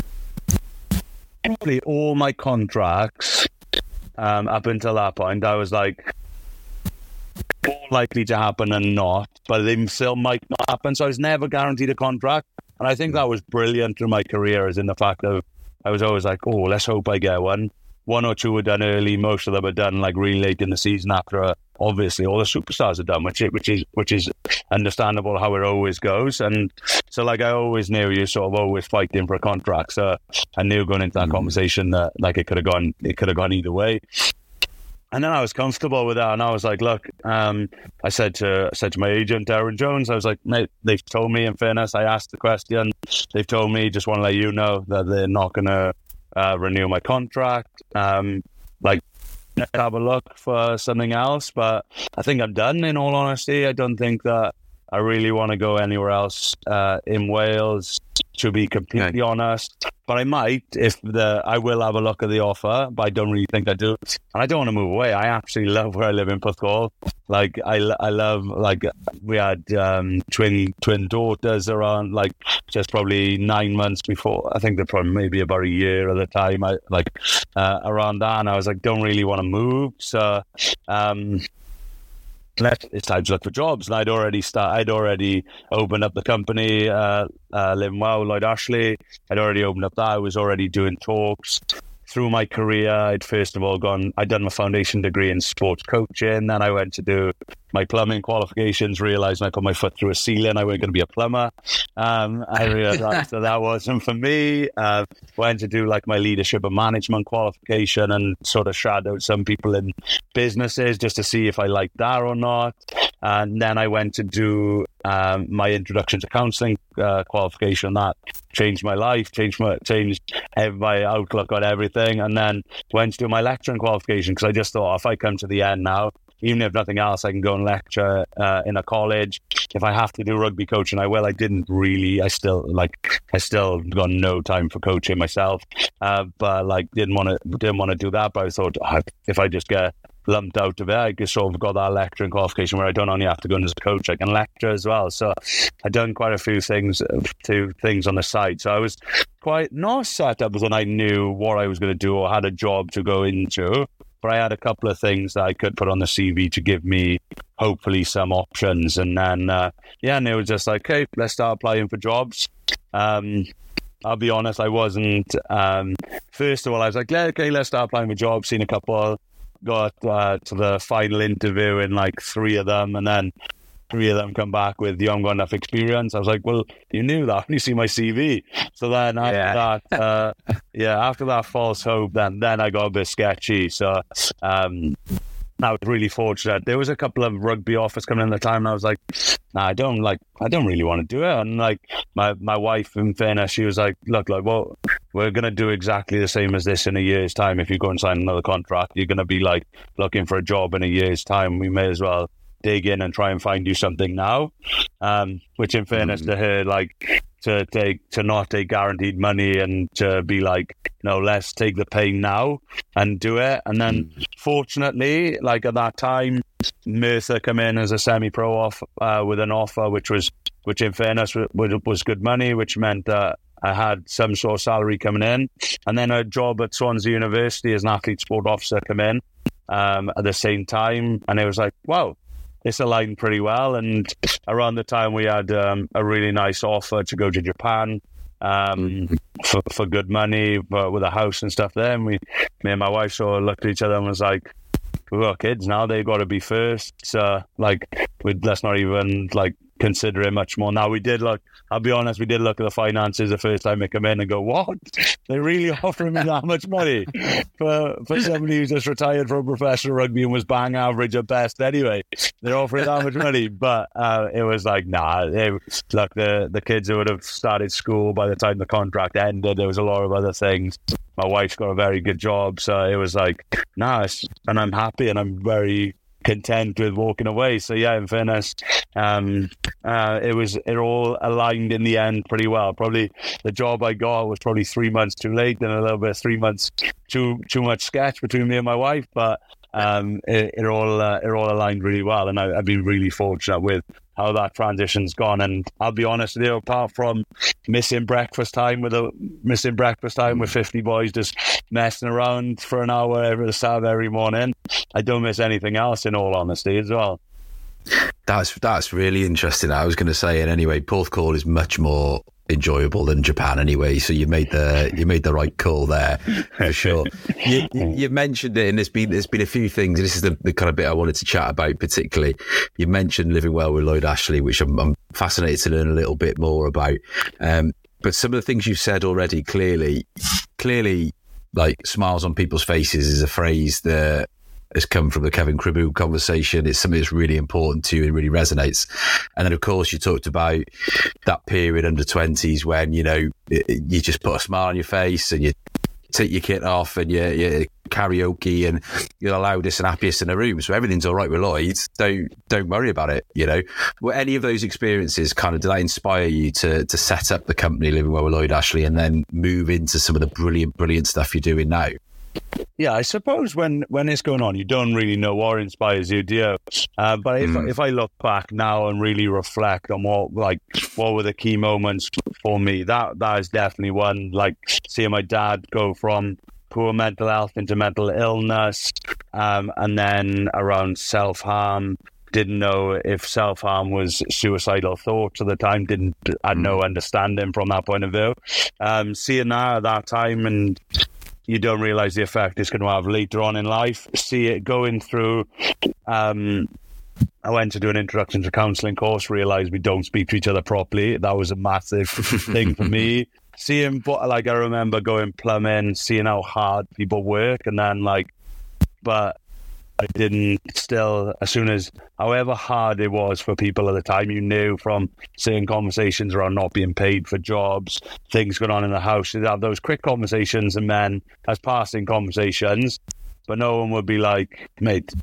probably all my contracts um, up until that point. I was like more likely to happen than not, but they still might not happen. So I was never guaranteed a contract, and I think that was brilliant through my career, is in the fact of I was always like, oh, let's hope I get one. One or two were done early. Most of them are done like really late in the season after, uh, obviously, all the superstars are done, which is, which is which is understandable how it always goes. And so, like, I always knew you sort of always fighting for a contract. So I knew going into that mm-hmm. conversation that like it could have gone, it could have gone either way. And then I was comfortable with that, and I was like, look, um, I said to I said to my agent, Darren Jones, I was like, mate, they've told me, in fairness, I asked the question, they've told me, just want to let you know that they're not going to uh, renew my contract. Um, like, have a look for something else, but I think I'm done, in all honesty. I don't think that I really want to go anywhere else uh, in Wales, to be completely okay. honest. But I might, if the I will have a look at the offer, but I don't really think I do. And I don't want to move away. I absolutely love where I live in Porthcawl. Like, I, I love, like, we had um, twin twin daughters around, like, just probably nine months before. I think they're probably maybe about a year at the time, I, like, uh, around that. And I was like, don't really want to move. So, um... it's time to look for jobs, and I'd already start. I'd already opened up the company, uh, uh, Living Well, Lloyd Ashley. I'd already opened up that. I was already doing talks. Through my career, I'd first of all gone. I'd done my foundation degree in sports coaching. Then I went to do my plumbing qualifications. Realised when I put my foot through a ceiling, I wasn't going to be a plumber. Um, I realised that, so that wasn't for me. Uh, went to do like my leadership and management qualification, and sort of shadowed some people in businesses just to see if I liked that or not. And then I went to do um, my introduction to counselling uh, qualification. That changed my life, changed my changed my outlook on everything. And then went to do my lecturing qualification, because I just thought, if I come to the end now, even if nothing else, I can go and lecture uh, in a college. If I have to do rugby coaching, I will. I didn't really. I still like. I still got no time for coaching myself. Uh, but like, didn't want to. Didn't want to do that. But I thought, oh, if I just get lumped out of it, I just sort of got that lecturing qualification where I don't only have to go in as a coach, I can lecture as well. So I've done quite a few things, two things on the side. So I was quite not set up as when I knew what I was going to do or had a job to go into. But I had a couple of things that I could put on the C V to give me, hopefully, some options. And then, uh, yeah, and it was just like, okay, let's start applying for jobs. Um, I'll be honest, I wasn't, um, first of all, I was like, yeah, okay, let's start applying for jobs, seen a couple, got uh, to the final interview in like three of them, and then three of them come back with, you haven't got enough experience. I was like, well, you knew that when you see my C V. So then after yeah. that, uh, yeah, after that false hope, then then I got a bit sketchy. So, um, I was really fortunate. There was a couple of rugby offers coming in at the time, and I was like, nah, I don't like, I don't really want to do it. And like my, my wife, in fairness, she was like, look, like, well, we're going to do exactly the same as this in a year's time. If you go and sign another contract, you're going to be like looking for a job in a year's time. We may as well dig in and try and find you something now. Um, which in fairness mm. to her, like, to take to not take guaranteed money and to be like, you know, let's take the pain now and do it. And then mm. fortunately, like at that time, Merthyr come in as a semi-pro off uh, with an offer, which was, which in fairness was, was good money, which meant that I had some sort of salary coming in, and then a job at Swansea University as an athlete sport officer come in um, at the same time, and it was like, wow, this aligned pretty well. And around the time we had um, a really nice offer to go to Japan um, for, for good money, but with a house and stuff there. And we, me and my wife sort of looked at each other and was like, we've got kids now, they've got to be first. So like, we'd, let's not even like consider it much more. Now we did look, I'll be honest, we did look at the finances the first time they come in and go, what? They're really offering me that much money for for somebody who's just retired from professional rugby and was bang average at best anyway. They're offering that much money. But uh, it was like, nah, it, look, the, the kids who would have started school by the time the contract ended, there was a lot of other things. My wife's got a very good job. So it was like, nah, and I'm happy and I'm very content with walking away. So yeah, in fairness, um, uh, it was it all aligned in the end pretty well. Probably the job I got was probably three months too late and a little bit three months too too much sketch between me and my wife, but um, it, it all uh, it all aligned really well, and I, I've been really fortunate with how that transition's gone. And I'll be honest with you, apart from missing breakfast time with a missing breakfast time with fifty boys just messing around for an hour every start every morning, I don't miss anything else, in all honesty, as well. That's that's really interesting. I was going to say, and anyway, Porthcawl is much more enjoyable than Japan anyway. So you made the you made the right call there for sure. you, you mentioned it, and there's been there's been a few things. This is the, the kind of bit I wanted to chat about particularly. You mentioned living well with Lloyd Ashley, which I'm, I'm fascinated to learn a little bit more about. Um, but some of the things you've said already, clearly, clearly, like smiles on people's faces is a phrase that has come from the Kevin Cribu conversation. It's something that's really important to you and really resonates. And then, of course, you talked about that period under twenties when, you know, you just put a smile on your face and you take your kit off and you, you karaoke and you're the loudest and happiest in the room. So everything's all right with Lloyd. Don't don't worry about it, you know. Were any of those experiences kind of, did that inspire you to to set up the company Living Well with Lloyd Ashley and then move into some of the brilliant, brilliant stuff you're doing now? Yeah, I suppose when, when it's going on, you don't really know what inspires you, do you? Uh, but if, mm. if I look back now and really reflect on what, like, what were the key moments for me, that that is definitely one. Like seeing my dad go from poor mental health into mental illness, um, and then around self-harm. Didn't know if self-harm was suicidal thoughts at the time. Didn't had no understanding from that point of view. Um, seeing that at that time, and you don't realize the effect it's going to have later on in life. See it going through. Um, I went to do an introduction to counselling course, realized we don't speak to each other properly. That was a massive thing for me. Seeing, but like, I remember going plumbing, seeing how hard people work, and then like, but I didn't still, as soon as, however hard it was for people at the time, you knew from certain conversations around not being paid for jobs, things going on in the house, you'd have those quick conversations and then as passing conversations, but no one would be like, mate,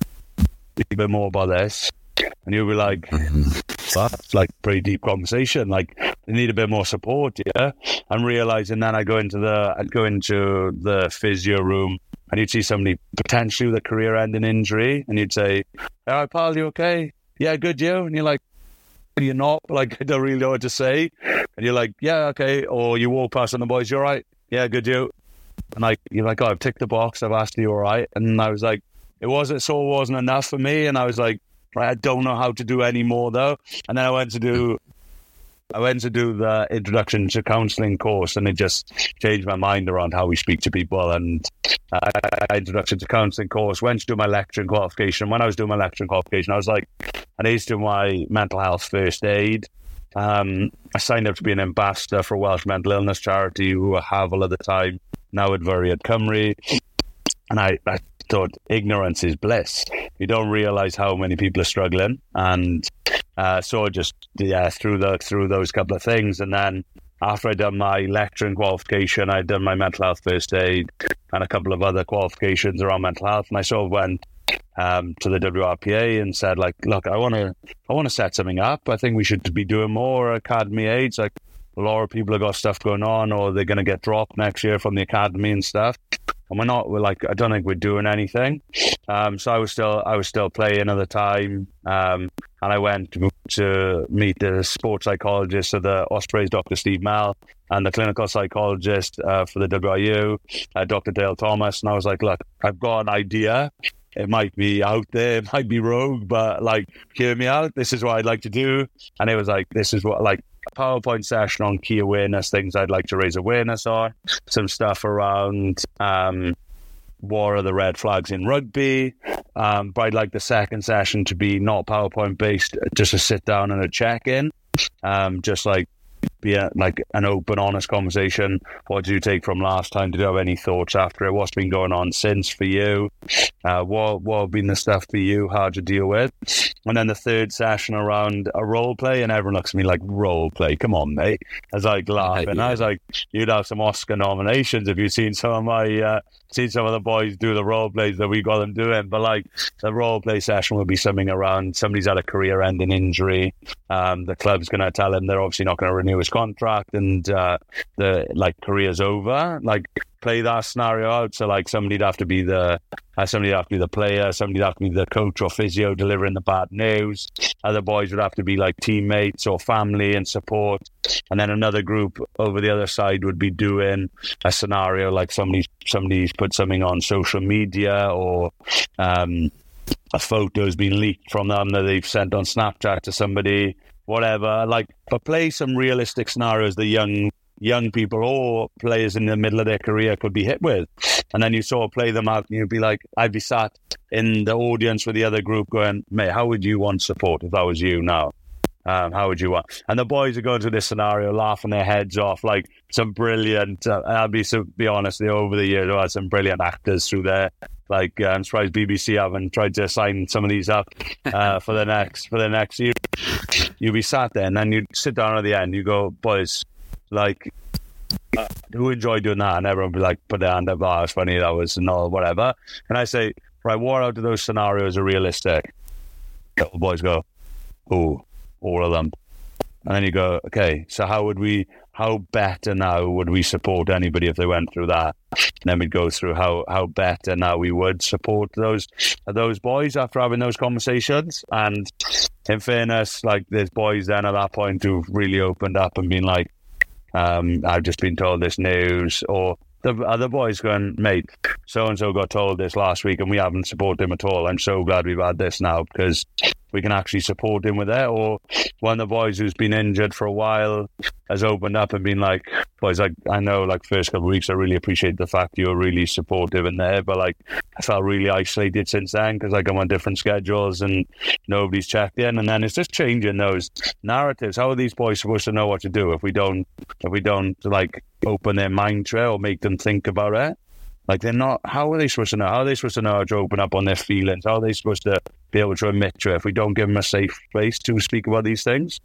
a bit more about this. And you'll be like, that's like pretty deep conversation. Like, they need a bit more support, yeah? I'm realizing then I go into the, I'd go into the physio room and you'd see somebody potentially with a career-ending injury, and you'd say, all right, pal, you okay? Yeah, good, you? And you're like, you're not? Like, I don't really know what to say. And you're like, yeah, okay. Or you walk past on the boys, you're all right? Yeah, good, you? And like, you're like, oh, I've ticked the box, I've asked you all right. And I was like, it wasn't, so it wasn't enough for me. And I was like, right, I don't know how to do any more, though. And then I went to do... I went to do the introduction to counselling course, and it just changed my mind around how we speak to people. And uh, introduction to counselling course, went to do my lecturing qualification. When I was doing my lecturing qualification, I was like, I need to do my mental health first aid. Um, I signed up to be an ambassador for a Welsh mental illness charity who were Havel at the time, now at Furriad Cymru. And I, I thought ignorance is bliss. You don't realize how many people are struggling. And uh, so just, yeah, through the through those couple of things. And then after I'd done my lecturing qualification, I'd done my mental health first aid and a couple of other qualifications around mental health. And I sort of went um, to the W R P A and said, like, look, I want to I want to set something up. I think we should be doing more academy aids. Like, a lot of people have got stuff going on, or they're going to get dropped next year from the academy and stuff. And we're not, we're like, I don't think we're doing anything. Um, so I was still, I was still playing at the time. Um, and I went to meet the sports psychologist of the Ospreys, Doctor Steve Mell, and the clinical psychologist uh, for the W R U, uh, Doctor Dale Thomas. And I was like, look, I've got an idea. It might be out there, it might be rogue, but like, hear me out. This is what I'd like to do. And it was like, this is what, like, a PowerPoint session on key awareness, things I'd like to raise awareness on, some stuff around um, what are the red flags in rugby. Um, but I'd like the second session to be not PowerPoint based, just a sit down and a check in, um, just like be a, like an open, honest conversation. What did you take from last time? Did you have any thoughts after it? What's been going on since for you? Uh, what what have been the stuff for you hard to deal with? And then the third session around a role play, and everyone looks at me like, role play? Come on, mate. I was like laughing. I was like, you'd have some Oscar nominations if you'd seen some of my uh, seen some of the boys do the role plays that we got them doing. But like, the role play session would be something around somebody's had a career-ending injury. Um, the club's going to tell them they're obviously not going to renew his contract, and uh, the like career's over. Like, play that scenario out. So like, somebody'd have to be the uh, somebody'd have to be the player, somebody'd have to be the coach or physio delivering the bad news. Other boys would have to be like teammates or family and support. And then another group over the other side would be doing a scenario like somebody's somebody's put something on social media, or um, a photo's been leaked from them that they've sent on Snapchat to somebody, whatever. Like, but play some realistic scenarios the young young people or players in the middle of their career could be hit with. And then you sort of play them out, and you'd be like, I'd be sat in the audience with the other group going, mate, how would you want support if that was you now? Um, how would you want? And the boys are going through this scenario, laughing their heads off, like some brilliant, uh, I'll be, so, be honest, they, over the years, there are some brilliant actors through there. Like, uh, I'm surprised B B C haven't tried to sign some of these up uh, for the next, for the next year. You'd be sat there, and then you'd sit down at the end, you go, boys, like, uh, who enjoyed doing that? And everyone would be like, put their hand up, oh, it's funny, that was no, whatever. And I say, right, what out of those scenarios are realistic? The boys go, oh, all of them. And then you go, okay, so how would we, how better now would we support anybody if they went through that? And then we'd go through how, how better now we would support those those boys after having those conversations. And in fairness, like, there's boys then at that point who've really opened up and been like, um, I've just been told this news, or the other boys going, mate, so-and-so got told this last week and we haven't supported him at all. I'm so glad we've had this now because we can actually support him with it. Or one of the boys who's been injured for a while has opened up and been like, boys, like, I know, like, first couple of weeks, I really appreciate the fact you were really supportive in there, but like, I felt really isolated since then because like I'm on different schedules and nobody's checked in. And then it's just changing those narratives. How are these boys supposed to know what to do if we don't, if we don't like open their mind to it or make them think about it? Like, they're not, how are they supposed to know? How are they supposed to know how to open up on their feelings? How are they supposed to be able to admit to it if we don't give them a safe place to speak about these things?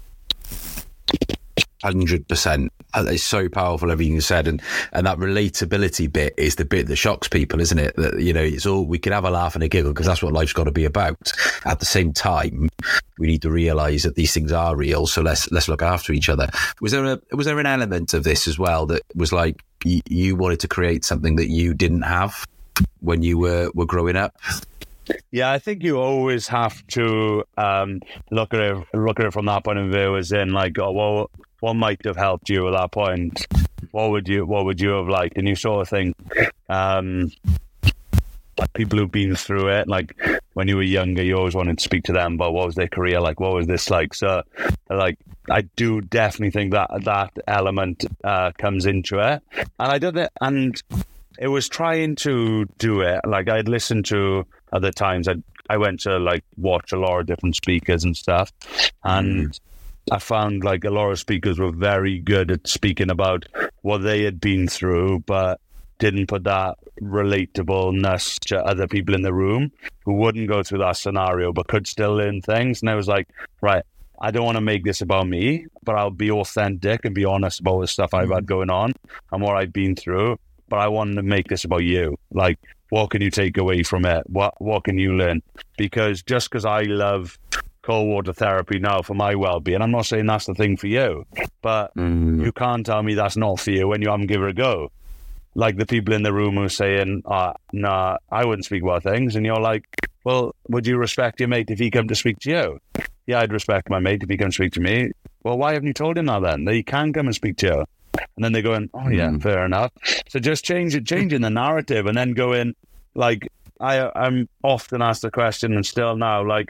one hundred percent. It's so powerful, everything you said. And, and that relatability bit is the bit that shocks people, isn't it? That, you know, it's all, we can have a laugh and a giggle because that's what life's got to be about. At the same time, we need to realise that these things are real. So let's, let's look after each other. Was there a, was there an element of this as well that was like, you, you wanted to create something that you didn't have when you were, were growing up? Yeah, I think you always have to um, look at it, look at it from that point of view, as in like, oh, well, what might have helped you at that point? What would you, what would you have liked? And you sort of think, um, like people who've been through it, like when you were younger, you always wanted to speak to them about what was their career like, what was this like? So, like, I do definitely think that that element uh, comes into it, and I did it, and it was trying to do it. Like, I'd listened to other times. I I went to like watch a lot of different speakers and stuff, and mm. I found like a lot of speakers were very good at speaking about what they had been through, but didn't put that relatableness to other people in the room who wouldn't go through that scenario but could still learn things. And I was like, right, I don't want to make this about me, but I'll be authentic and be honest about the stuff I've had going on and what I've been through. But I want to make this about you. Like, what can you take away from it? What what can you learn? Because just because I love cold water therapy now for my well-being, I'm not saying that's the thing for you, but mm. you can't tell me that's not for you when you haven't given it a go. Like the people in the room who are saying, uh, nah, I wouldn't speak about things. And you're like, well, would you respect your mate if he come to speak to you? Yeah, I'd respect my mate if he come to speak to me. Well, why haven't you told him that then? That he can come and speak to you? And then they're going, oh yeah, mm. fair enough. So just change it, changing the narrative and then going, like, I, I'm often asked the question and still now, like,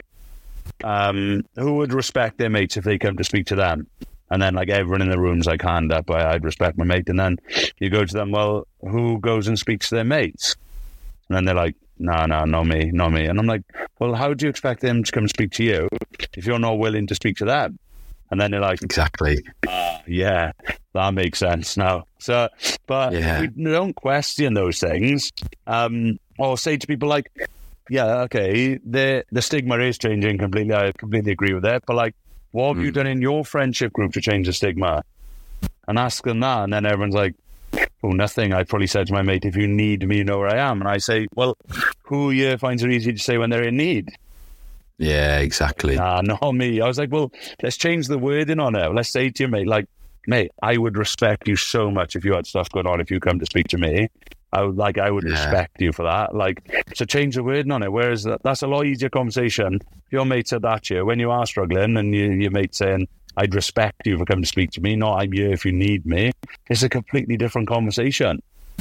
um, who would respect their mates if they come to speak to them? And then like everyone in the room's like, hand up, I, I'd respect my mate. And then you go to them, well, who goes and speaks to their mates? And then they're like, no, no, not me, not me. And I'm like, well, how do you expect them to come speak to you if you're not willing to speak to them? And then they're like, exactly. Uh, yeah, that makes sense now. So, but yeah. we don't question those things. Um, or say to people like, yeah, okay, the the stigma is changing completely. I completely agree with that. But like, what have mm. you done in your friendship group to change the stigma? And ask them that. And then everyone's like, oh, nothing. I probably said to my mate, if you need me, you know where I am. And I say, well, who here finds it easy to say when they're in need? Yeah, exactly. Nah, not me. I was like, well, let's change the wording on it. Let's say to you, mate, like, mate, I would respect you so much if you had stuff going on, if you come to speak to me. I would, like, I would yeah. respect you for that. Like, so change the wording on it. Whereas that, that's a lot easier conversation. If your mate said that to you, when you are struggling and you, your mate saying, I'd respect you for coming to speak to me, not I'm here if you need me, it's a completely different conversation.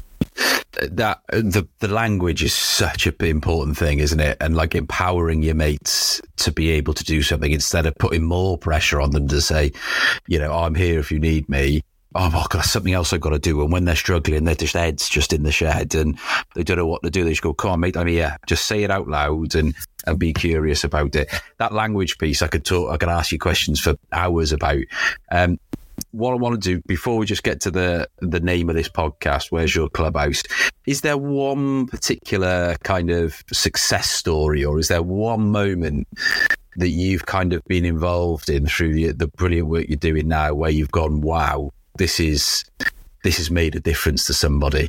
That the the language is such an important thing, isn't it? And like empowering your mates to be able to do something instead of putting more pressure on them to say, you know, oh, I'm here if you need me. Oh, I've got something else I've got to do. And when they're struggling, they're just heads just in the shed and they don't know what to do. They just go, come on, mate, I'm here. Just say it out loud and, and be curious about it. That language piece, I could talk, I could ask you questions for hours about. Um, what I want to do before we just get to the the name of this podcast, Where's Your Clubhouse? Is there one particular kind of success story, or is there one moment that you've kind of been involved in through the, the brilliant work you're doing now, where you've gone, wow, this is this has made a difference to somebody?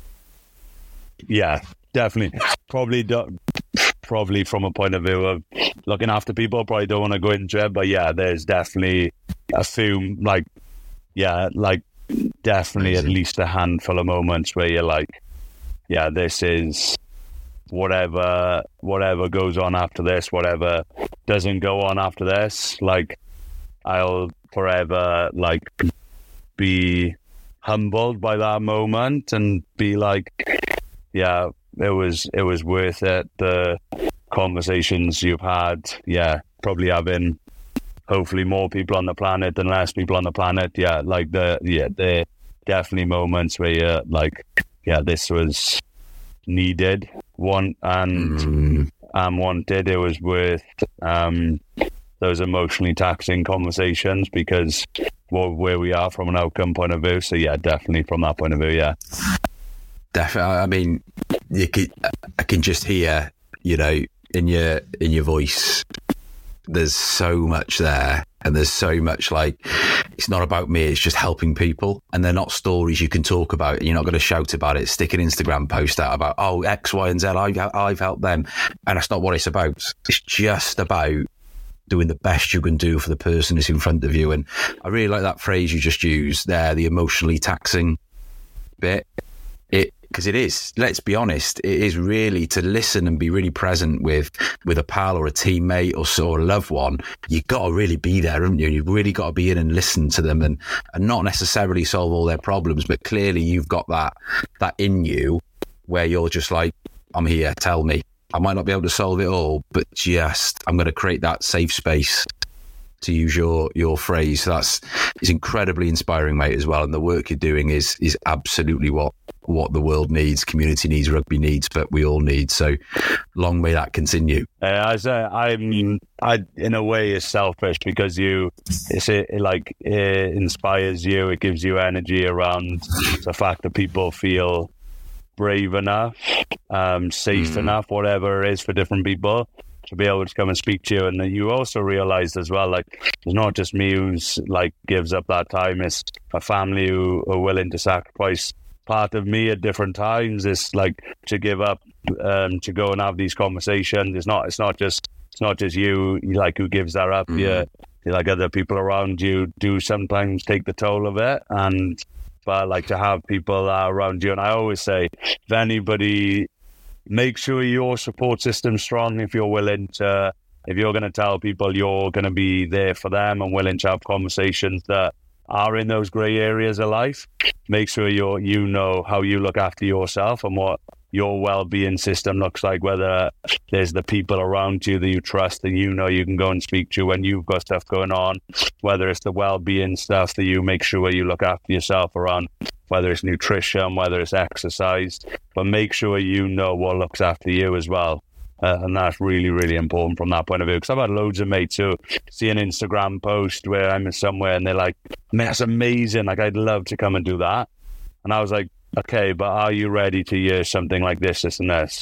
Yeah, definitely. Probably do, probably from a point of view of looking after people. Probably don't want to go into it, but yeah, there's definitely a few, like, yeah, like definitely Amazing. At least a handful of moments where you're like, yeah, this is whatever, whatever goes on after this, whatever doesn't go on after this, like, I'll forever, like, be humbled by that moment and be like, yeah, it was, it was worth it. The conversations you've had, yeah, probably having hopefully more people on the planet than less people on the planet. Yeah, like the, yeah, the definitely moments where you're like, yeah, this was needed, one and mm. um, wanted. It was worth um, those emotionally taxing conversations because well, where we are from an outcome point of view. So yeah, definitely from that point of view, yeah. Definitely. I mean, you can, I can just hear, you know, in your in your voice, there's so much there, and there's so much like, it's not about me, it's just helping people, and they're not stories you can talk about. You're not going to shout about it, stick an Instagram post out about, oh, X, Y, and Z, I've, I've helped them, and that's not what it's about. It's just about doing the best you can do for the person who's in front of you. And I really like that phrase you just used there, the emotionally taxing bit. It because it is, let's be honest, it is really to listen and be really present with with a pal or a teammate or so, or a loved one. You've got to really be there, haven't you? You've really got to be in and listen to them, and, and not necessarily solve all their problems, but clearly you've got that that in you where you're just like, I'm here, tell me. I might not be able to solve it all, but just I'm going to create that safe space, to use your your phrase. That's is incredibly inspiring, mate, as well. And the work you're doing is is absolutely what what the world needs, community needs, rugby needs, but we all need. So long may that continue. Uh, I say I'm I in a way is selfish because you it's it, it like it inspires you. It gives you energy around the fact that people feel brave enough, um, safe mm. enough, whatever it is for different people, to be able to come and speak to you. And then you also realize as well, like, it's not just me who's like gives up that time, it's a family who are willing to sacrifice part of me at different times. It's like to give up, um, to go and have these conversations. It's not, it's not just, it's not just you, like, who gives that up. Mm. Yeah. Like, other people around you do sometimes take the toll of it. And, but like, to have people uh, around you. And I always say, if anybody, make sure your support system's strong. If you're willing to, if you're going to tell people you're going to be there for them and willing to have conversations that are in those grey areas of life, make sure you're, you know how you look after yourself and what your well-being system looks like, whether there's the people around you that you trust and you know you can go and speak to when you've got stuff going on, whether it's the well-being stuff that you make sure you look after yourself around, whether it's nutrition, whether it's exercise, but make sure you know what looks after you as well. Uh, and that's really, really important from that point of view. Because I've had loads of mates who see an Instagram post where I'm somewhere and they're like, man, that's amazing. Like, I'd love to come and do that. And I was like, okay, but are you ready to hear something like this, this and this?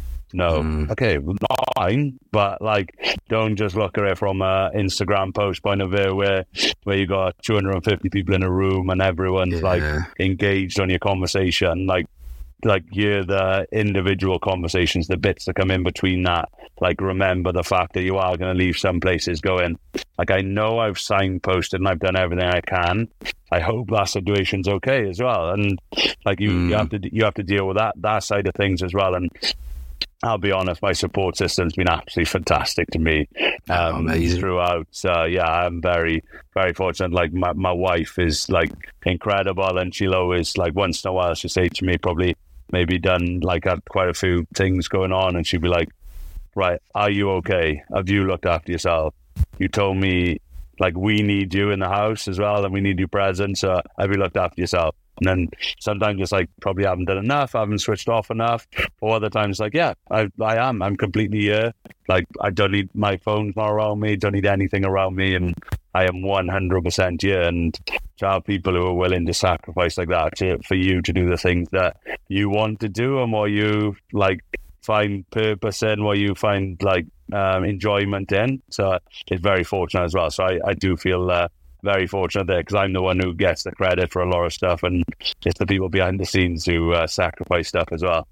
No. Mm. Okay, not fine. But like, don't just look at it from an Instagram post point of view where, where you got two hundred fifty people in a room and everyone's yeah. like engaged on your conversation. Like, like hear the individual conversations, the bits that come in between that. Like, remember the fact that you are going to leave some places going, like, I know I've signposted and I've done everything I can. I hope that situation's okay as well. And like, you, mm. you have to you have to deal with that that side of things as well. And I'll be honest, my support system's been absolutely fantastic to me um, oh, throughout. So yeah, I'm very, very fortunate. Like, my, my wife is like incredible, and she'll always, like, once in a while she'll say to me, probably maybe done like had quite a few things going on, and she'd be like, right, are you okay? Have you looked after yourself? You told me, like, we need you in the house as well, and we need you present, so have you looked after yourself? And then sometimes it's like, probably haven't done enough, I haven't switched off enough. Or other times like, yeah, I I am. I'm completely here. Like, I don't need my phone's not around me, don't need anything around me, and I am one hundred percent here. And to have people who are willing to sacrifice like that to, for you to do the things that you want to do and what you, like, find purpose in, what you find, like, um, enjoyment in. So it's very fortunate as well. So I, I do feel... Uh, very fortunate there, because I'm the one who gets the credit for a lot of stuff, and it's the people behind the scenes who uh, sacrifice stuff as well.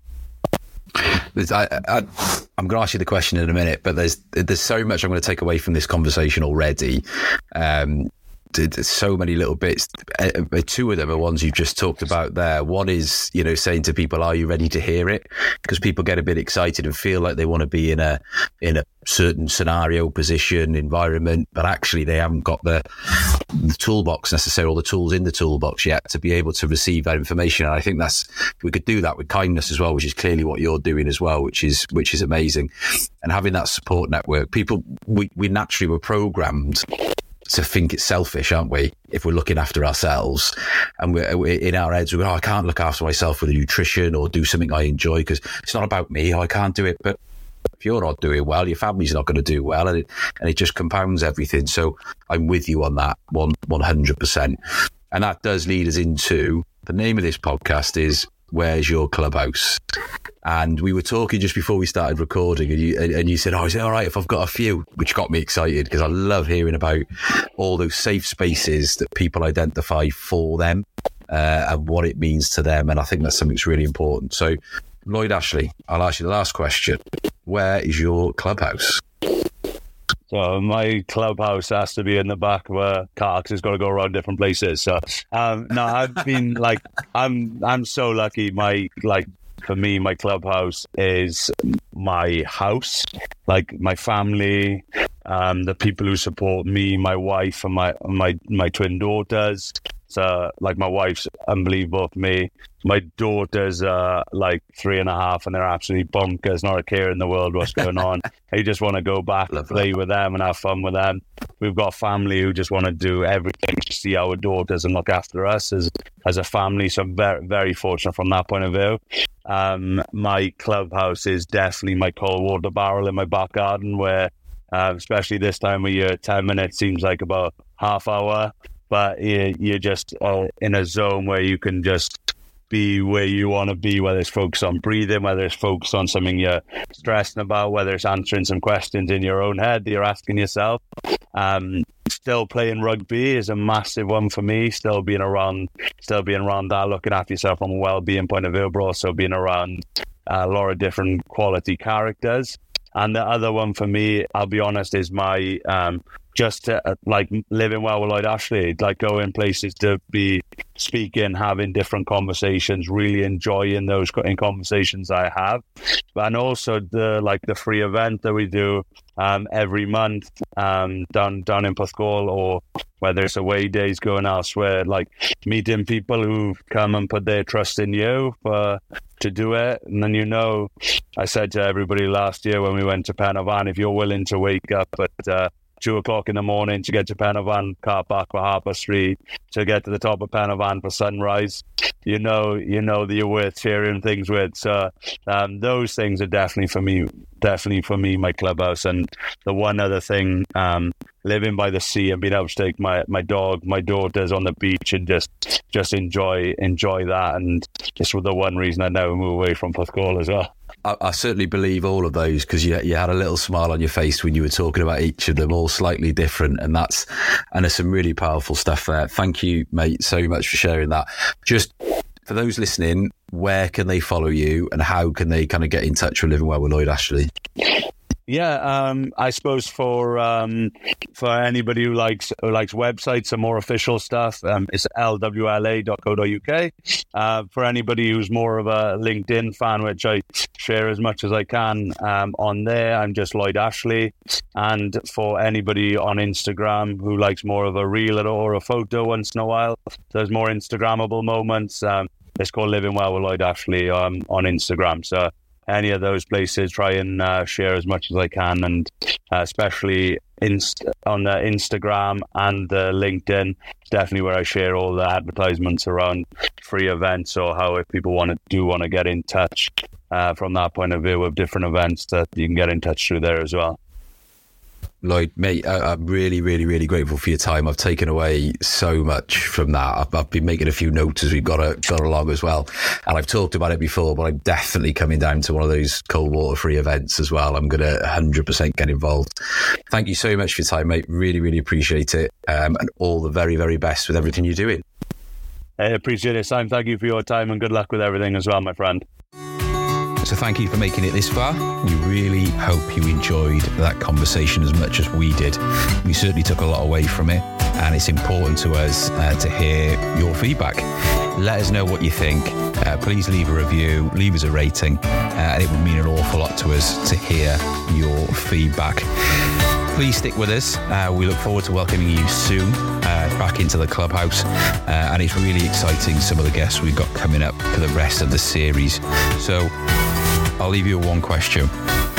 I, I, I'm going to ask you the question in a minute, but there's there's so much I'm going to take away from this conversation already. Um, there's so many little bits. Uh, two of them are ones you've just talked about there. One is, you know, saying to people, are you ready to hear it? Because people get a bit excited and feel like they want to be in a in a certain scenario, position, environment, but actually they haven't got the, the toolbox necessarily, or the tools in the toolbox yet to be able to receive that information. And I think that's, we could do that with kindness as well, which is clearly what you're doing as well, which is which is amazing. And having that support network, people, we, we naturally were programmed to think it's selfish, aren't we? If we're looking after ourselves, and we're, we're in our heads, we go, oh, I can't look after myself with nutrition or do something I enjoy because it's not about me. I can't do it. But if you're not doing well, your family's not going to do well, and it, and it just compounds everything. So I'm with you on that one, one hundred percent. And that does lead us into the name of this podcast is Where's Your Clubhouse? And we were talking just before we started recording, and you and you said, oh, is it all right if I've got a few? Which got me excited, because I love hearing about all those safe spaces that people identify for them uh, and what it means to them. And I think that's something that's really important. So, Lloyd Ashley, I'll ask you the last question. Where is your clubhouse? So my clubhouse has to be in the back of a car, because it's got to go around different places. So um, no, I've been like, I'm I'm so lucky. My like. For me, my clubhouse is my house, like my family, um, the people who support me, my wife and my my my twin daughters. So, like, my wife's unbelievable for me. My daughters are like three and a half, and they're absolutely bonkers, not a care in the world what's going on. I just want to go back and play with them and have fun with them. We've got family who just want to do everything to see our daughters and look after us as as a family. So I'm very, very fortunate from that point of view. Um, my clubhouse is definitely my cold water barrel in my back garden, where, uh, especially this time of year, ten minutes seems like about half hour. But you're just uh, in a zone where you can just be where you want to be, whether it's focused on breathing, whether it's focused on something you're stressing about, whether it's answering some questions in your own head that you're asking yourself. Um, still playing rugby is a massive one for me. Still being around, still being around that, looking after yourself from a well-being point of view, but also being around a lot of different quality characters. And the other one for me, I'll be honest, is my um, just to, uh, like living well with Lloyd Ashley, like going places to be speaking, having different conversations, really enjoying those in conversations I have. And also the like the free event that we do um, every month um, down down in Porthcawl, or whether it's away days going elsewhere, like meeting people who've come and put their trust in you for to do it. And then, you know, I said to everybody last year when we went to Pen y Fan, if you're willing to wake up at uh, two o'clock in the morning to get to Pen y Fan car park for half past three, to get to the top of Pen y Fan for sunrise, you know, you know that you're worth sharing things with. So um, those things are definitely for me, definitely for me, my clubhouse. And the one other thing, um, living by the sea and being able to take my, my dog, my daughters on the beach and just just enjoy enjoy that. And just for the one reason I never move away from Porthcawl as well. I, I certainly believe all of those, because you, you had a little smile on your face when you were talking about each of them, all slightly different. And that's, and there's some really powerful stuff there. Thank you, mate, so much for sharing that. Just for those listening, where can they follow you and how can they kind of get in touch with Living Well with Lloyd Ashley? Yeah, um, I suppose for um, for anybody who likes who likes websites and more official stuff, um, it's L W L A dot co dot U K. Uh, for anybody who's more of a LinkedIn fan, which I share as much as I can um, on there, I'm just Lloyd Ashley. And for anybody on Instagram who likes more of a reel or a photo once in a while, there's more Instagrammable moments. Um, it's called Living Well with Lloyd Ashley um, on Instagram. So any of those places, try and uh, share as much as I can, and uh, especially inst- on the Instagram and the LinkedIn, it's definitely where I share all the advertisements around free events, or how if people want to do want to get in touch uh, from that point of view of different events, that you can get in touch through there as well. Lloyd, mate, I, I'm really, really, really grateful for your time. I've taken away so much from that. I've, I've been making a few notes as we've got, a, got along as well. And I've talked about it before, but I'm definitely coming down to one of those cold water free events as well. I'm going to one hundred percent get involved. Thank you so much for your time, mate. Really, really appreciate it. Um, and all the very, very best with everything you're doing. I appreciate it, Simon. Thank you for your time, and good luck with everything as well, my friend. So thank you for making it this far. We really hope you enjoyed that conversation as much as we did. We certainly took a lot away from it, and it's important to us uh, to hear your feedback. Let us know what you think. Uh, please leave a review, leave us a rating, uh, and it would mean an awful lot to us to hear your feedback. Please stick with us. Uh, we look forward to welcoming you soon uh, back into the clubhouse. Uh, and it's really exciting, some of the guests we've got coming up for the rest of the series. So I'll leave you with one question.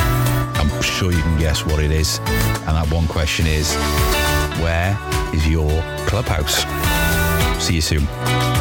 I'm sure you can guess what it is. And that one question is, where is your clubhouse? See you soon.